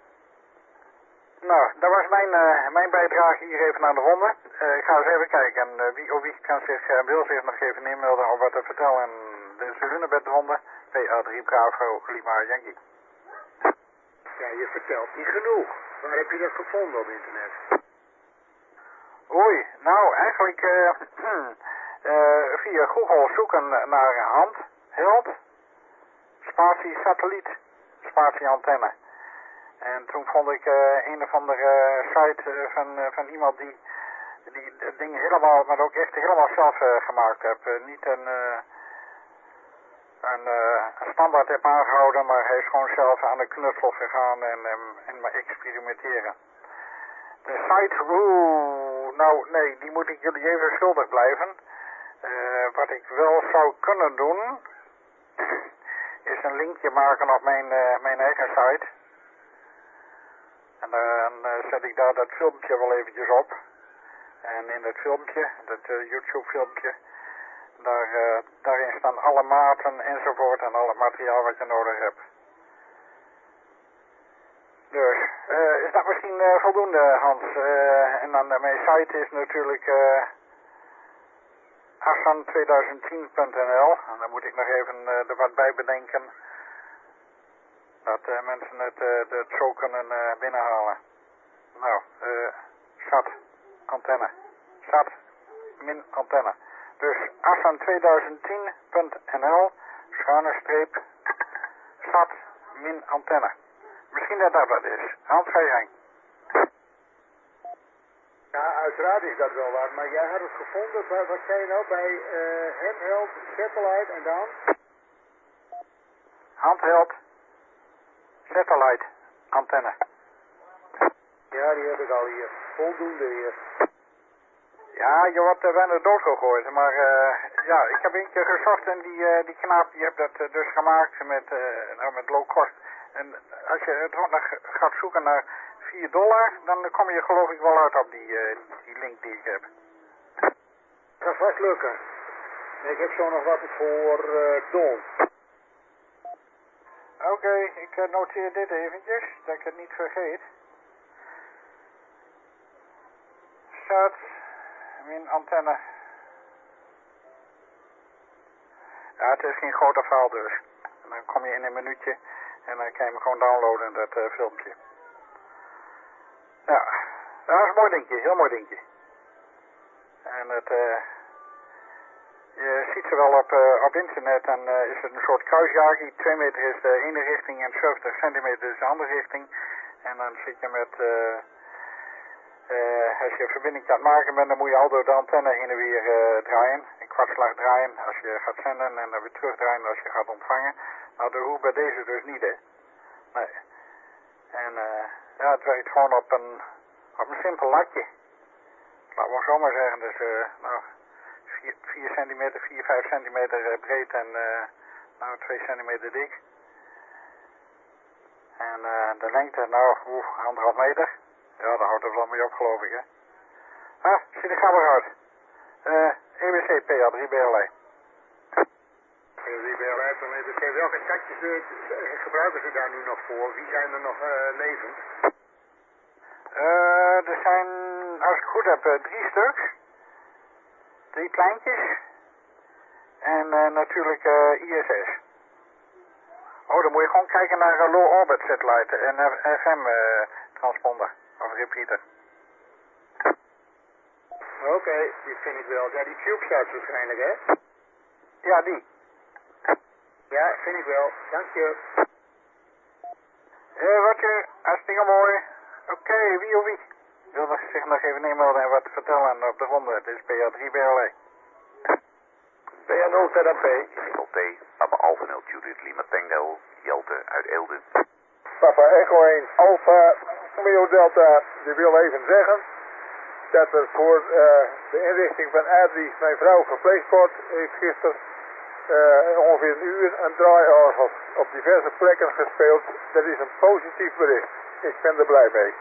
Nou, dat was mijn, uh, mijn bijdrage hier even aan de ronde. Uh, ik ga eens even kijken. Uh, wie of wie kan zich, uh, wil zich nog even inmelden om wat te vertellen. Dit is de Hunebedronde, P A drie Bravo Lima Yankee. Ja, je vertelt niet genoeg. Waar heb je dat gevonden op internet? Oei, nou eigenlijk uh, uh, via Google zoeken naar hand, hild, spatie satelliet, spatie antenne. En toen vond ik uh, een of andere site uh, van, uh, van iemand die, die het ding helemaal, maar ook echt helemaal zelf uh, gemaakt heeft. Uh, niet een, uh, een, uh, een standaard heb aangehouden, maar hij is gewoon zelf aan de knutsel gegaan en, um, en maar experimenteren. De site, oeh, nou nee, die moet ik jullie even schuldig blijven. Uh, wat ik wel zou kunnen doen, is een linkje maken op mijn, uh, mijn eigen site. En dan uh, zet ik daar dat filmpje wel eventjes op. En in dat filmpje, dat uh, YouTube filmpje, daar, uh, daarin staan alle maten enzovoort en al het materiaal wat je nodig hebt. Dus, uh, is dat misschien uh, voldoende, Hans? Uh, en dan uh, mijn site is natuurlijk uh, assan twintig tien punt n l. En dan moet ik nog even uh, er wat bij bedenken. Dat uh, mensen het, uh, het zo kunnen uh, binnenhalen. Nou, uh, zat antenne. Zat min antenne. Dus assan twintig tien punt n l schuine streep zat min antenne. Misschien dat dat wat is. Hans, ga je heen. Ja, uiteraard is dat wel waar, maar jij had het gevonden, bij, wat zei je nou, bij uh, handheld, satellite en dan? Handheld, satellite, antenne. Ja, die heb ik al hier. Voldoende hier. Ja, je wordt er bijna doodgegooid, maar uh, ja, ik heb een keer gezocht en die, uh, die knaap die heeft dat uh, dus gemaakt met, uh, nou, met low cost. En als je het nog gaat zoeken naar vier dollar, dan kom je geloof ik wel uit op die, uh, die link die ik heb. Dat gaat vast lukken. Ik heb zo nog wat voor uh, Don. Oké, okay, ik uh, noteer dit eventjes, dat ik het niet vergeet. Staat min antenne. Ja, het is geen grote file dus. En dan kom je in een minuutje en dan kan je hem gewoon downloaden, dat uh, filmpje. Ja, dat is een mooi dingetje, heel mooi dingetje. En het, uh, je ziet ze wel op, uh, op internet en uh, is het een soort kruisjager. twee meter is de ene richting en zeventig centimeter is de andere richting. En dan zit je met, uh, uh, als je een verbinding aan het maken bent, dan moet je al door de antenne heen en weer uh, draaien. Een kwartslag draaien als je gaat zenden en dan weer terugdraaien als je gaat ontvangen. Nou, dat hoeft bij deze dus niet, hè. Nee. En uh, ja, het werkt gewoon op een, op een simpel latje. Laten we zo maar zeggen, dus uh, nou, vier centimeter, vier, vijf centimeter breed en uh, nou, twee centimeter dik. En uh, de lengte, nou, oeh, anderhalf meter. Ja, daar houdt het wel mee op, geloof ik, hè. Ah, ziet er grappig uit. Uh, E W C P A drie B L E. drie B L E, dan is het, welke katjes uh, gebruiken ze daar nu nog voor? Wie zijn er nog uh, levend? Uh, er zijn, als ik goed heb, uh, drie stuks. Drie kleintjes. En uh, natuurlijk uh, I S S. Oh, dan moet je gewoon kijken naar uh, low orbit satellite en uh, F M uh, transponder. Of repeater. Oké, okay, die vind ik wel. Ja, die CubeSats waarschijnlijk, hè? Ja, die. Ja, vind ik wel. Dank je. Eh, uh, Roger, hartstikke mooi. Oké, okay, wie of wie? Wil zich nog even nemen en wat vertellen op de ronde. Het is P A drie B L E. P A nul Z A P. Eagle T, Papa Alpha nul Judith Lima Tango, Jelte uit Eelde. Papa Echo één Alpha Romeo Delta, die wil even zeggen dat er voor uh, de inrichting van Adrie, mijn vrouw, verpleegd wordt. Heeft gisteren uh, ongeveer een uur een draaiorgel op diverse plekken gespeeld. Dat is een positief bericht. Ik ben er blij mee.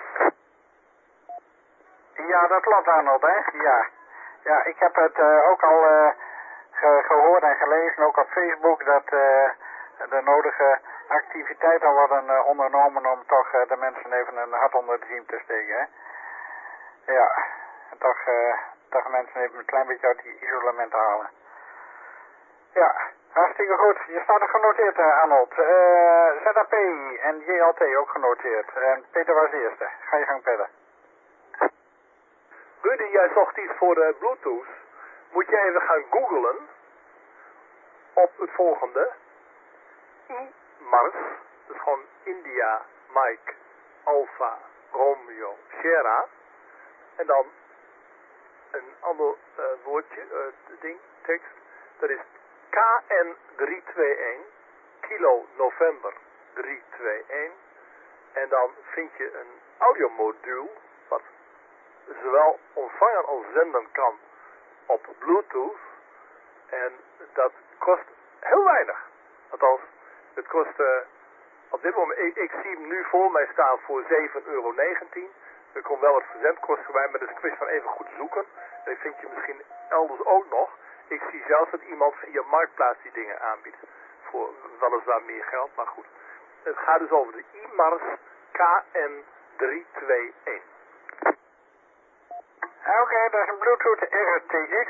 Ja, dat klopt, Arnold, hè? Ja. Ja, ik heb het uh, ook al uh, ge gehoord en gelezen, ook op Facebook, dat uh, de nodige activiteiten worden uh, ondernomen om toch uh, de mensen even een hart onder de riem te steken, hè? Ja, en toch, uh, toch mensen even een klein beetje uit die isolement te halen. Ja, hartstikke goed. Je staat er genoteerd, uh, Arnold. Uh, Z A P en J L T ook genoteerd. En Peter was de eerste. Ga je gang, Peter. Rudy, jij zocht iets voor de Bluetooth. Moet je even gaan googlen op het volgende. I-Mars, dat is gewoon India Mike Alfa Romeo Sierra. En dan een ander uh, woordje, uh, ding, tekst. Dat is K N drie twee een, Kilo November drie twee een. En dan vind je een audiomoduul wat zowel ontvangen als zenden kan op Bluetooth. En dat kost heel weinig. Althans, het kost uh, op dit moment, ik, ik zie hem nu voor mij staan voor zeven euro negentien. Er komt wel wat verzendkosten bij, maar dat is een kwestie van even goed zoeken. En ik vind je misschien elders ook nog. Ik zie zelfs dat iemand via Marktplaats die dingen aanbiedt. Voor weliswaar meer geld, maar goed. Het gaat dus over de IMARS K N drie twee een. Oké, okay, dat is een Bluetooth R T X.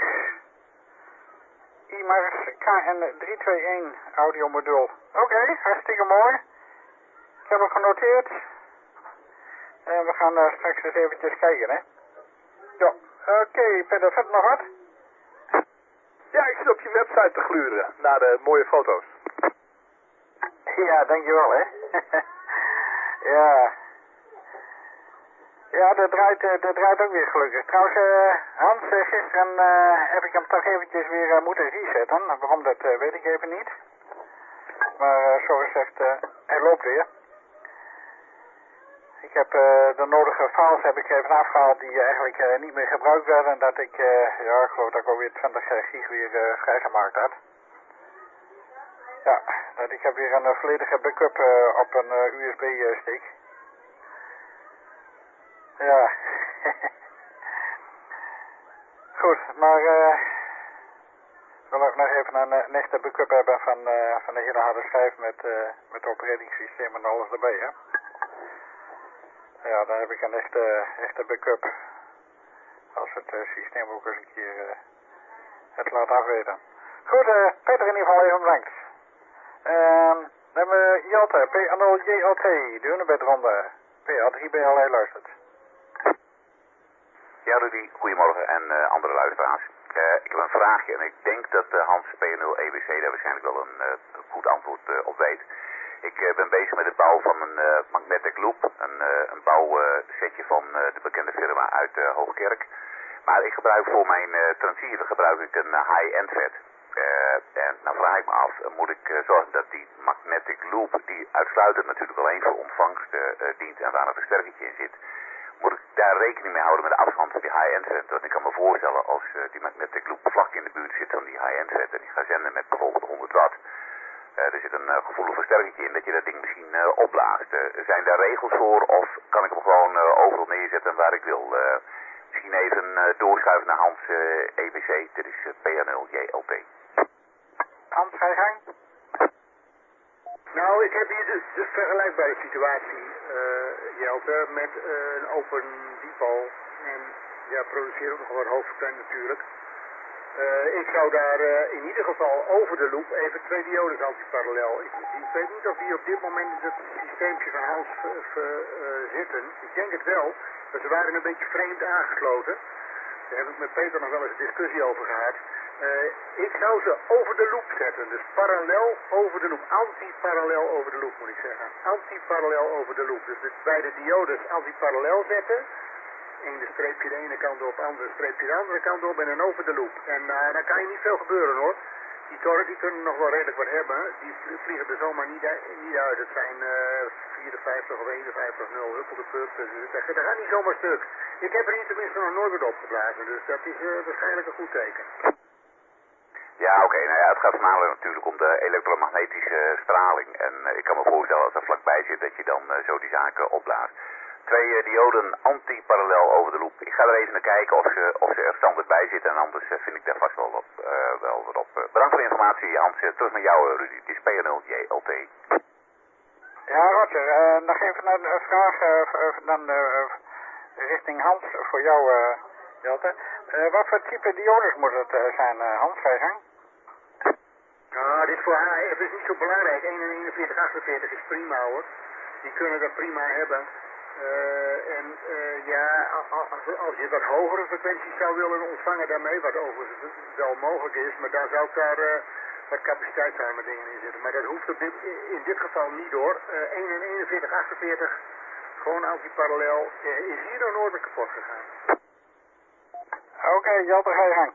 IMARS K N drie twee een audiomoduul. Oké, okay, hartstikke mooi. Ik heb hem genoteerd. En we gaan uh, straks eens eventjes kijken, hè. Ja, oké, okay, verder, verder nog wat? Ja, ik zit op je website te gluren naar de mooie foto's. Ja, dankjewel, hè. Ja. Ja, dat draait, dat draait ook weer gelukkig. Trouwens, uh, Hans, uh, gisteren uh, heb ik hem toch eventjes weer uh, moeten resetten. Waarom, dat uh, weet ik even niet. Maar uh, zoals gezegd, uh, hij loopt weer. Ik heb uh, de nodige files heb ik even afgehaald die uh, eigenlijk uh, niet meer gebruikt werden. En dat ik, uh, ja, ik geloof dat ik alweer twintig gig weer uh, vrijgemaakt had. Ja, dat ik heb weer een uh, volledige backup uh, op een uh, U S B uh, stick. Ja. Goed, maar uh, ik wil ook nog even een, een echte backup hebben van, uh, van de hele harde schijf met, uh, met operatingsysteem en alles erbij, hè. Ja, dan heb ik een echte, echte backup. Als het uh, systeem ook eens een keer uh, het laat afweten. Goed, uh, Peter in ieder geval even bedankt. Uh, dan hebben we Jelte, P N O J L T, de Hunebedronde. P A drie B L luistert. Ja, Rudy, goedemorgen en uh, andere luisteraars. Uh, ik heb een vraagje en ik denk dat uh, Hans P N O E B C daar waarschijnlijk wel een uh, goed antwoord uh, op weet. Ik uh, ben bezig met het bouwen van een uh, magnetic loop, een, uh, een bouwsetje van uh, de bekende firma uit uh, Hoogkerk. Maar ik gebruik voor mijn uh, transceiver gebruik ik een uh, high-end vet. Uh, en nou vraag ik me af, uh, moet ik uh, zorgen dat die magnetic loop, die uitsluitend natuurlijk alleen voor ontvangst uh, uh, dient en waar een versterkertje in zit, moet ik daar rekening mee houden met de afstand van die high-end vet? Want ik kan me voorstellen als uh, die magnetic loop vlak in de buurt zit van die high-end vet en ik ga zenden met bijvoorbeeld honderd watt. Uh, er zit een uh, gevoelig versterkertje in dat je dat ding misschien uh, opblaast. Uh, zijn daar regels voor of kan ik hem gewoon uh, overal neerzetten waar ik wil? Uh, misschien even uh, doorschuiven naar Hans uh, E B C, dit is uh, P N L J L T. Hans, ga je gang? Nou, ik heb hier dus de vergelijkbare situatie, uh, Jelte, met uh, een open depot. En ja, produceert ook nog wat hoofdfrequent natuurlijk. Uh, ik zou daar uh, in ieder geval over de loop even twee diodes antiparallel. Ik, ik weet niet of die op dit moment in het systeempje van Hans uh, uh, zitten. Ik denk het wel, maar ze waren een beetje vreemd aangesloten. Daar heb ik met Peter nog wel eens een discussie over gehad. Uh, ik zou ze over de loop zetten, dus parallel over de loop, antiparallel over de loop moet ik zeggen. Antiparallel over de loop, dus de beide diodes antiparallel zetten. Eén streepje de ene kant op, andere streepje de andere kant op en dan over de loop. En uh, dan kan je niet veel gebeuren hoor. Die torren die kunnen nog wel redelijk wat hebben, die vliegen er zomaar niet, niet uit. Het zijn uh, vierenvijftig of eenenvijftig nul, huppel de pup, dus dat, dat gaat niet zomaar stuk. Ik heb er hier tenminste nog nooit wat opgeblazen, dus dat is uh, waarschijnlijk een goed teken. Ja, oké. Okay. Nou ja, het gaat voornamelijk natuurlijk om de elektromagnetische straling. En uh, ik kan me voorstellen als er vlakbij zit dat je dan uh, zo die zaken opblaast. Twee uh, dioden anti-parallel over de loop. Ik ga er even naar kijken of ze, of ze er standaard bij zitten. En anders uh, vind ik daar vast wel, op, uh, wel wat op. Uh, bedankt voor de informatie, Hans. Uh, terug met jou, uh, Rudy. Het is P N L J L T. Ja, Roger. Uh, nog even een uh, vraag uh, dan uh, richting Hans voor jou, uh, Jelte. Uh, wat voor type diodes moet het uh, zijn, uh, Hans? Ga je gang? Nou, dit is voor H F is niet zo belangrijk. één en eenenveertig achtenveertig is prima hoor. Die kunnen dat prima hebben. Uh, en uh, ja, als, als je wat hogere frequenties zou willen ontvangen daarmee, wat overigens wel mogelijk is, maar dan zou ik daar uh, wat capaciteitsarme dingen in zitten. Maar dat hoeft op dit, in dit geval niet door. Uh, één en eenenveertig achtenveertig Gewoon antiparallel. Uh, is hier nog nooit meer kapot gegaan. Oké, okay, Jan, ga je gang.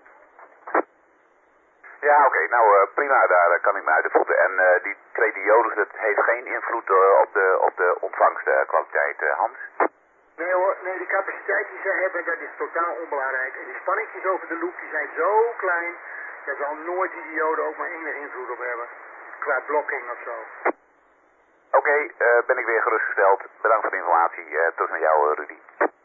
Ja, oké. Okay, nou uh, prima, daar uh, kan ik me uit de voeten. En uh, die twee diodes, dat heeft geen invloed uh, op de, op de ontvangstkwaliteit, uh, Hans? Nee hoor, nee, die capaciteit die ze hebben, dat is totaal onbelangrijk. En die spanningsjes over de loop, die zijn zo klein, daar zal nooit die diode ook maar enige invloed op hebben. Qua blokking of zo. Oké, okay, uh, ben ik weer gerustgesteld. Bedankt voor de informatie. Uh, tot naar jou, uh, Rudy.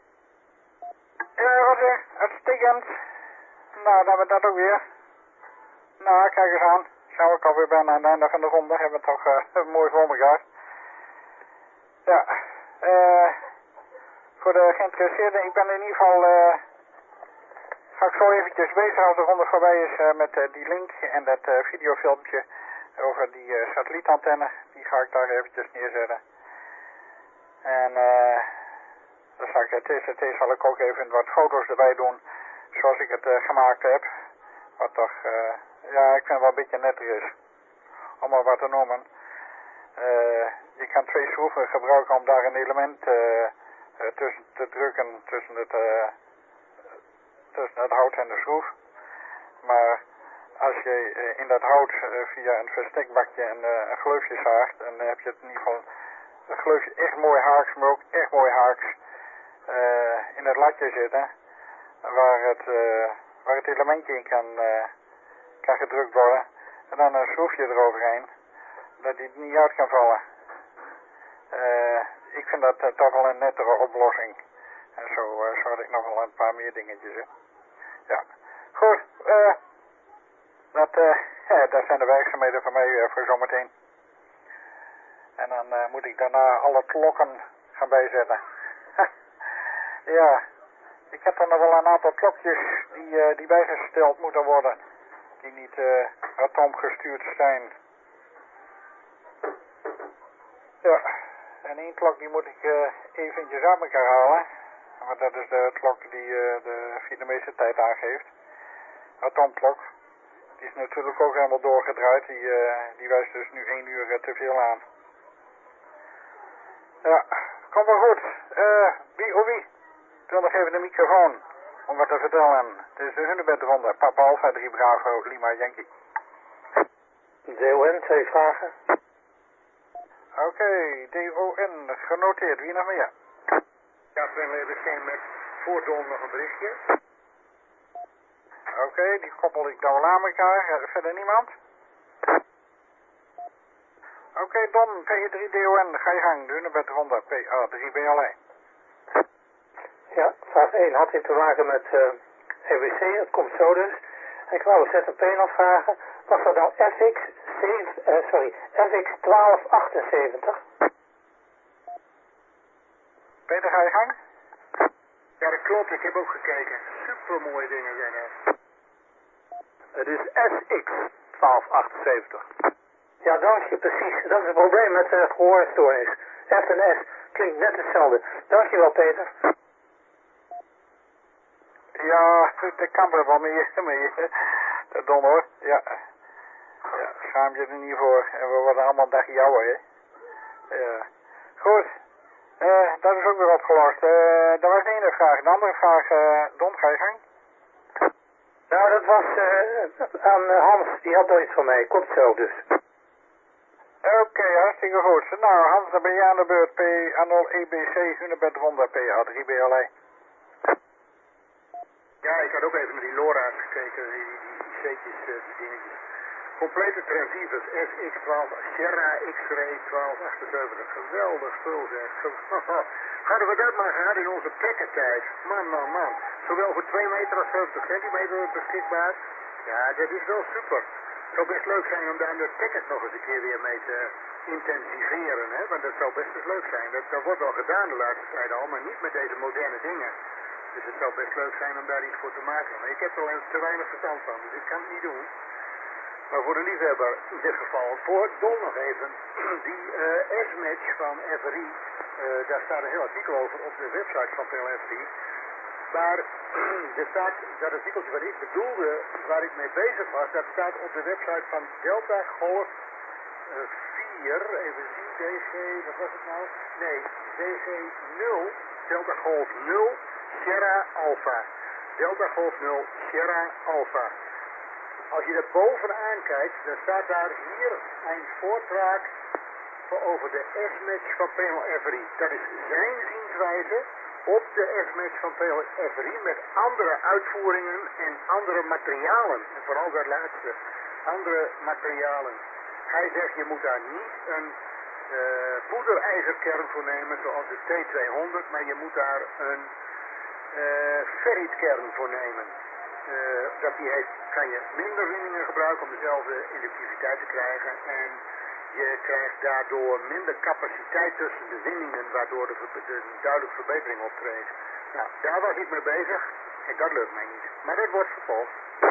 Ja, Roger, uitstekend. Nou, dan hebben we dat ook weer. Nou, kijk eens aan. Zijn we ook alweer bijna aan het einde van de ronde. Hebben we toch uh, mooi voor elkaar. Ja, eh... Uh, voor de geïnteresseerden, ik ben in ieder geval, uh, ga ik zo eventjes bezig als de ronde voorbij is uh, met uh, die link en dat uh, videofilmpje over die uh, satellietantenne. Die ga ik daar eventjes neerzetten. En uh, dan zal ik het T C T zal ik ook even wat foto's erbij doen, zoals ik het uh, gemaakt heb. Wat toch, uh, ja, ik vind het wel een beetje netter is, om maar wat te noemen. Uh, je kan twee schroeven gebruiken om daar een element uh, Uh, tussen te drukken tussen het, uh, tussen het hout en de schroef. Maar als je uh, in dat hout uh, via een verstekbakje een, uh, een gleufje zaagt, dan heb je het in ieder geval een gleufje echt mooi haaks, maar ook echt mooi haaks uh, in het latje zitten, waar het, uh, waar het elementje in kan, uh, kan gedrukt worden. En dan een schroefje eroverheen, dat die niet uit kan vallen. Uh, ik vind dat uh, toch wel een nettere oplossing. En zo, uh, zo had ik nog wel een paar meer dingetjes. Hè. Ja, goed. Uh, dat, uh, ja, dat zijn de werkzaamheden van mij uh, voor zometeen. En dan uh, moet ik daarna alle klokken gaan bijzetten. Ja, ik heb er nog wel een aantal klokjes die, uh, die bijgesteld moeten worden. Die niet uh, atoomgestuurd zijn. Ja. En één klok die moet ik uh, eventjes aan elkaar halen. Want dat is de klok die uh, de Vietnamese tijd aangeeft. Atoomklok. Die is natuurlijk ook helemaal doorgedraaid. Die, uh, die wijst dus nu één uur uh, te veel aan. Ja, komt wel goed. Uh, wie, oh wie? Ik wil nog even de microfoon om wat te vertellen. Het is de Hunebedronde. Papa Alpha drie Bravo Lima Yankee. D O N, twee vragen. Oké, okay, D O N, genoteerd. Wie nog meer? Ja, Friendly A B C met voor Don nog een berichtje. Oké, okay, die koppel ik dan wel aan elkaar. Uh, verder niemand? Oké, okay, Don, P drie D O N, ga je gang. De Hunebedronde, P A drie B L E. Ja, vraag één had dit te maken met uh, A B C, dat komt zo dus. En ik wou Z P nog vragen, was dat nou F X, uh, sorry, F X twaalf achtenzeventig? Peter, ga je gang? Ja, dat klopt, ik heb ook gekeken. Super mooie dingen zijn er. Het is S X twaalf achtenzeventig. Ja, dank je, precies. Dat is het probleem met de uh, gehoorstoornis. F en S klinkt net hetzelfde. Dank je wel, Peter. Ja, daar kan er wel mee, mee. Dat Don hoor. Ja. Ja, schaam je er niet voor. En we worden allemaal een dagje ouder, hè. Ja. Goed. Uh, dat is ook weer opgelost. Uh, dat was de ene vraag. De andere vraag, uh, Don, ga je gang? Nou, dat was uh, aan uh, Hans. Die had nog iets van mij. Komt zo dus. Oké, okay, hartstikke goed. Nou, Hans, dan ben je aan de beurt. P A nul E B C, Hunebedronde, P A drie B L E. Ja, ik had ook even naar die LoRa's gekeken, die, die, die C'tjes, uh, die dingetjes. Complete transceivers, S X twaalf, Sierra X-ray twaalf achtenzeventig. Geweldig spul zeg. Hadden we dat maar gehad in onze packettijd. Man, man, man. Zowel voor twee meter als zeventig centimeter beschikbaar. Ja, dat is wel super. Het zou best leuk zijn om daar de packet nog eens een keer weer mee te intensiveren, hè. Want dat zou best eens leuk zijn. Dat, dat wordt wel gedaan de laatste tijd al, maar niet met deze moderne dingen. Dus het zou best leuk zijn om daar iets voor te maken. Maar ik heb er al te weinig verstand van, dus ik kan het niet doen. Maar voor de liefhebber in dit geval, voor Don nog even, die uh, S-match van F R I, uh, daar staat een heel artikel over op de website van P L F C. Maar er staat, dat artikeltje wat ik bedoelde, waar ik mee bezig was, dat staat op de website van Delta Golf uh, vier. vier, even zien, D G, wat was het nou? Nee, D G nul, Delta Golf nul, Sierra Alpha. Delta Golf nul, Sierra Alpha. Als je er bovenaan kijkt, dan staat daar hier een voortraak voor over de S-match van P L F R I. Dat is zijn zienswijze op de S-match van P L F R I met andere uitvoeringen en andere materialen. En vooral dat laatste, andere materialen. Hij zegt, je moet daar niet een uh, poederijzerkern voor nemen zoals de T tweehonderd, maar je moet daar een uh, ferritkern voor nemen. Uh, dat die heeft, kan je minder windingen gebruiken om dezelfde inductiviteit te krijgen en je krijgt daardoor minder capaciteit tussen de windingen, waardoor er een duidelijke verbetering optreedt. Nou, daar was ik mee bezig en dat lukt mij niet. Maar dat wordt vervolgd.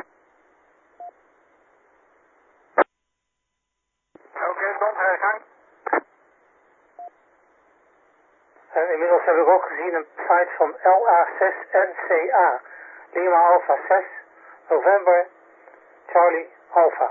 Oké, okay, stond hij gang. Uh, inmiddels heb ik ook gezien een site van L A zes N C A. Lima Alpha zes, November, Charlie Alpha.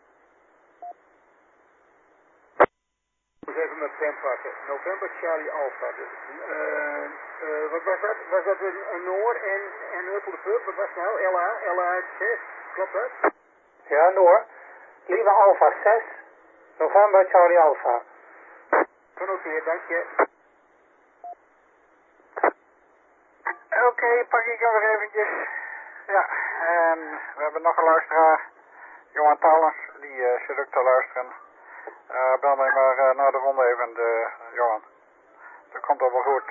Ik moet even mijn pen pakken. November, Charlie Alpha. Dus, uh, uh, wat was dat? Was dat een, een Noor en, en Huppel de Pup? Wat was het nou? L A, L A zes? Klopt dat? Ja, Noor. Lima Alpha zes, November, Charlie Alpha. Genoteerd, dank je. Oké, okay, pak ik hem weer eventjes. Ja, en we hebben nog een luisteraar, Johan Talens, die uh, zit ook te luisteren. Uh, bel mij maar uh, na de ronde even, de, Johan. Dat komt al wel goed.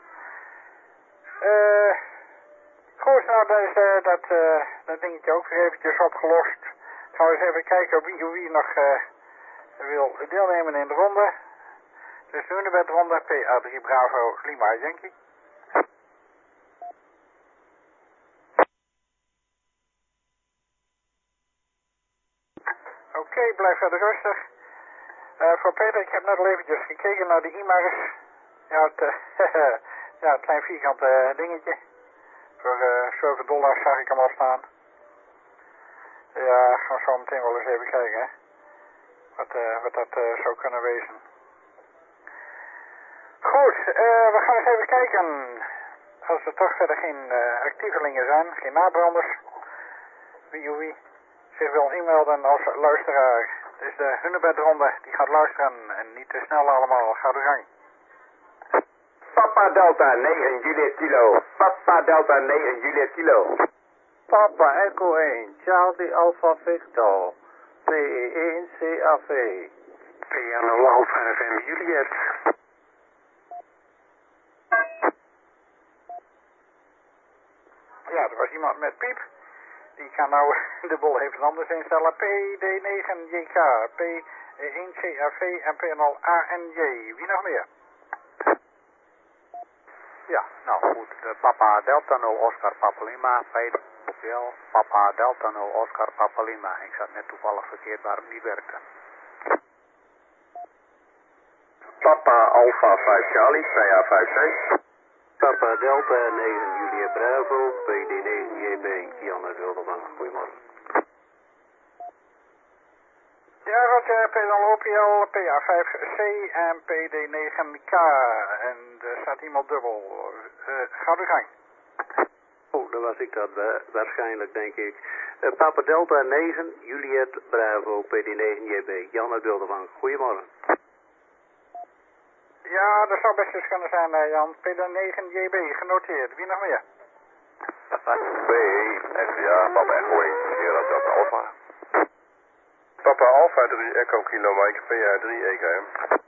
Uh, goed, nou dat is uh, dat, uh, dat dingetje ook weer eventjes opgelost. Gaan we eens even kijken wie, wie nog uh, wil deelnemen in de ronde. Dus de Hunebed-ronde, P A drie Bravo Lima Yankee. Oké, okay, blijf verder rustig. Uh, voor Peter, ik heb net al eventjes gekeken naar de I M A R S. Ja, het, uh, ja, het klein vierkante uh, dingetje. Voor uh, zeven dollar zag ik hem al staan. Ja, gaan we zo meteen wel eens even kijken, hè. Wat, uh, wat dat uh, zou kunnen wezen. Goed, uh, we gaan eens even kijken. Als er toch verder geen uh, actievelingen zijn, geen nabranders. Wie of wie zich wil inmelden als luisteraar. Dus de Hunebed-ronde, die gaat luisteren en niet te snel allemaal. Ga de gang. Papa Delta negen Juliet Kilo. Papa Delta negen Juliet Kilo. Papa Echo één, Charlie Alpha Victor. P E één C A V. P A nul Alpha F M Juliet. Ja, er was iemand met piep. Die kan nou de bol even anders instellen. P D negen J K, P één C A V en P nul A N J. Wie nog meer? Ja, nou goed. De Papa Delta nul Oscar Papa Lima, P D L, Papa Delta nul Oscar Papa Lima. Ik zat net toevallig verkeerd waar het niet werkte. Papa Alpha vijf Charlie, P A vijf C. Papa Delta negen Juliet Bravo, P D negen J B, Janne Wilderman. Goedemorgen. Ja, Roger, P nul O P L, P A vijf C en P D negen K. En er staat iemand dubbel. Uh, ga de gang. Oh, dan was ik dat uh, waarschijnlijk, denk ik. Uh, Papa Delta negen Juliet Bravo, P D negen J B, Janne Wilderman. Goedemorgen. Ja, dat zou best eens kunnen zijn, uh, Jan. P D negen J B, genoteerd. Wie nog meer? B, F A, Papa Echo één, Sierra Delta Alpha. Papa Alpha drie Echo Kilo Mike, P A drie E K M.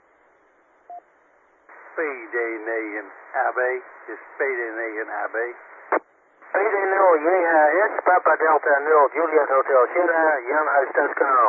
P D negen A B, dus P D negen A B. P D nul J H S, Papa Delta nul, Juliet Hotel Sierra, Jan uit Stadskanaal.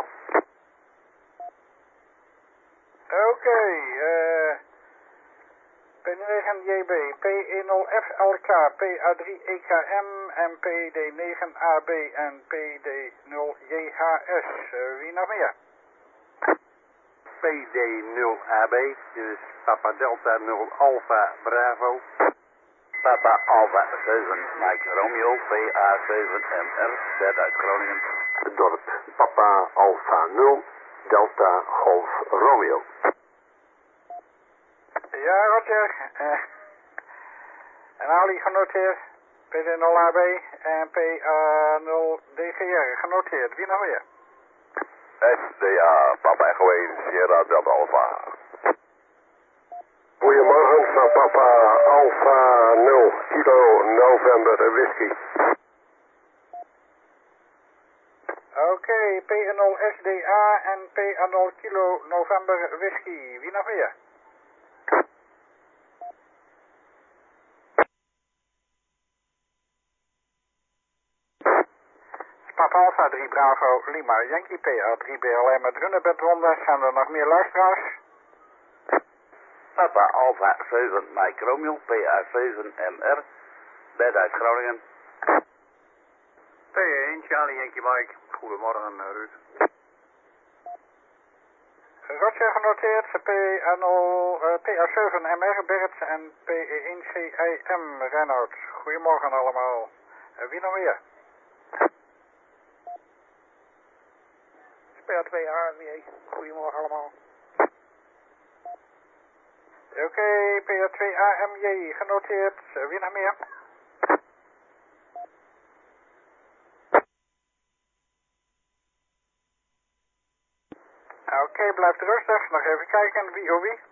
Oké, okay, uh, P D negen J B, P E nul F L K, P A drie E K M en P D negen A B en P D nul J H S. Uh, wie nog meer? P D nul A B, dus Papa Delta nul Alpha Bravo. Papa Alpha zeven Mike Romeo, P A zeven M R, Bert uit Groningen. Het dorp Papa Alpha nul, Delta Golf Romeo. Ja, Roger. Uh, en Ali genoteerd. P D nul A B en P A nul D G R genoteerd. Wie nog meer? S D A, Papa Echo één, Sierra Delta Alpha. Goedemorgen, van Papa Alpha nul, Kilo November Whisky. Oké, okay, P A nul S D A en P A nul Kilo November Whisky. Wie nog meer? Papa Alpha drie Bravo Lima Yankee P A drie B L M met Runnebed ronde. Zijn er nog meer luisteraars? Papa Alpha zeven Mike Romeo P A zeven M R. Bed uit Groningen. P één Charlie Yankee Mike. Goedemorgen Ruud. Roger genoteerd. P A nul, uh, P A zeven M R Bert en P E één C I M Reinoud. Goedemorgen allemaal. Uh, wie nog meer? P A twee H M J. Goedemorgen allemaal. Oké, okay, P A twee A M J genoteerd. Uh, wie nog meer? Oké, okay, blijft rustig. Nog even kijken. Wie of wie?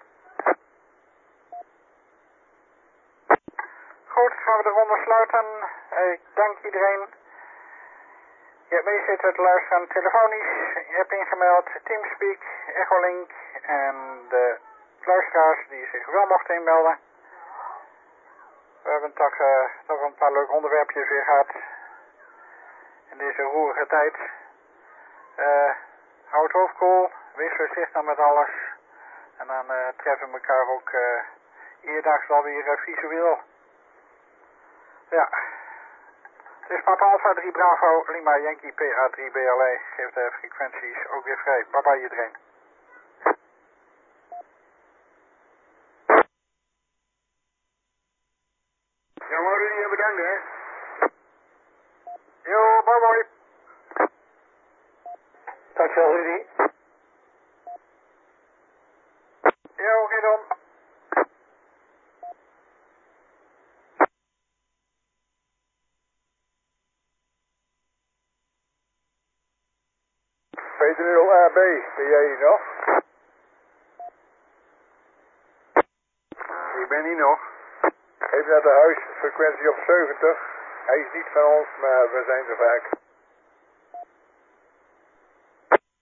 Goed, gaan we de ronde sluiten. Ik dank iedereen. Je hebt mee zitten te luisteren telefonisch. Je hebt ingemeld Teamspeak, Echolink en de luisteraars die zich wel mochten inmelden. We hebben toch uh, nog een paar leuke onderwerpjes weer gehad in deze roerige tijd. Uh, hou het hoofd koel, wees voorzichtig met alles. En dan uh, treffen we elkaar ook uh, eerdaags wel weer uh, visueel. Ja. Het is Papa Alpha drie Bravo Lima Yankee P A drie B L E. Geeft de frequenties ook weer vrij. Bye bye iedereen. Ja maar Rudy, bedankt hè. Yo, bye bye. Dankjewel Rudy. Yo, Gidon. P D nul A B, ben jij hier nog? Ik ben hier nog. Even naar de huis, frequentie op zeventig. Hij is niet van ons, maar we zijn er vaak.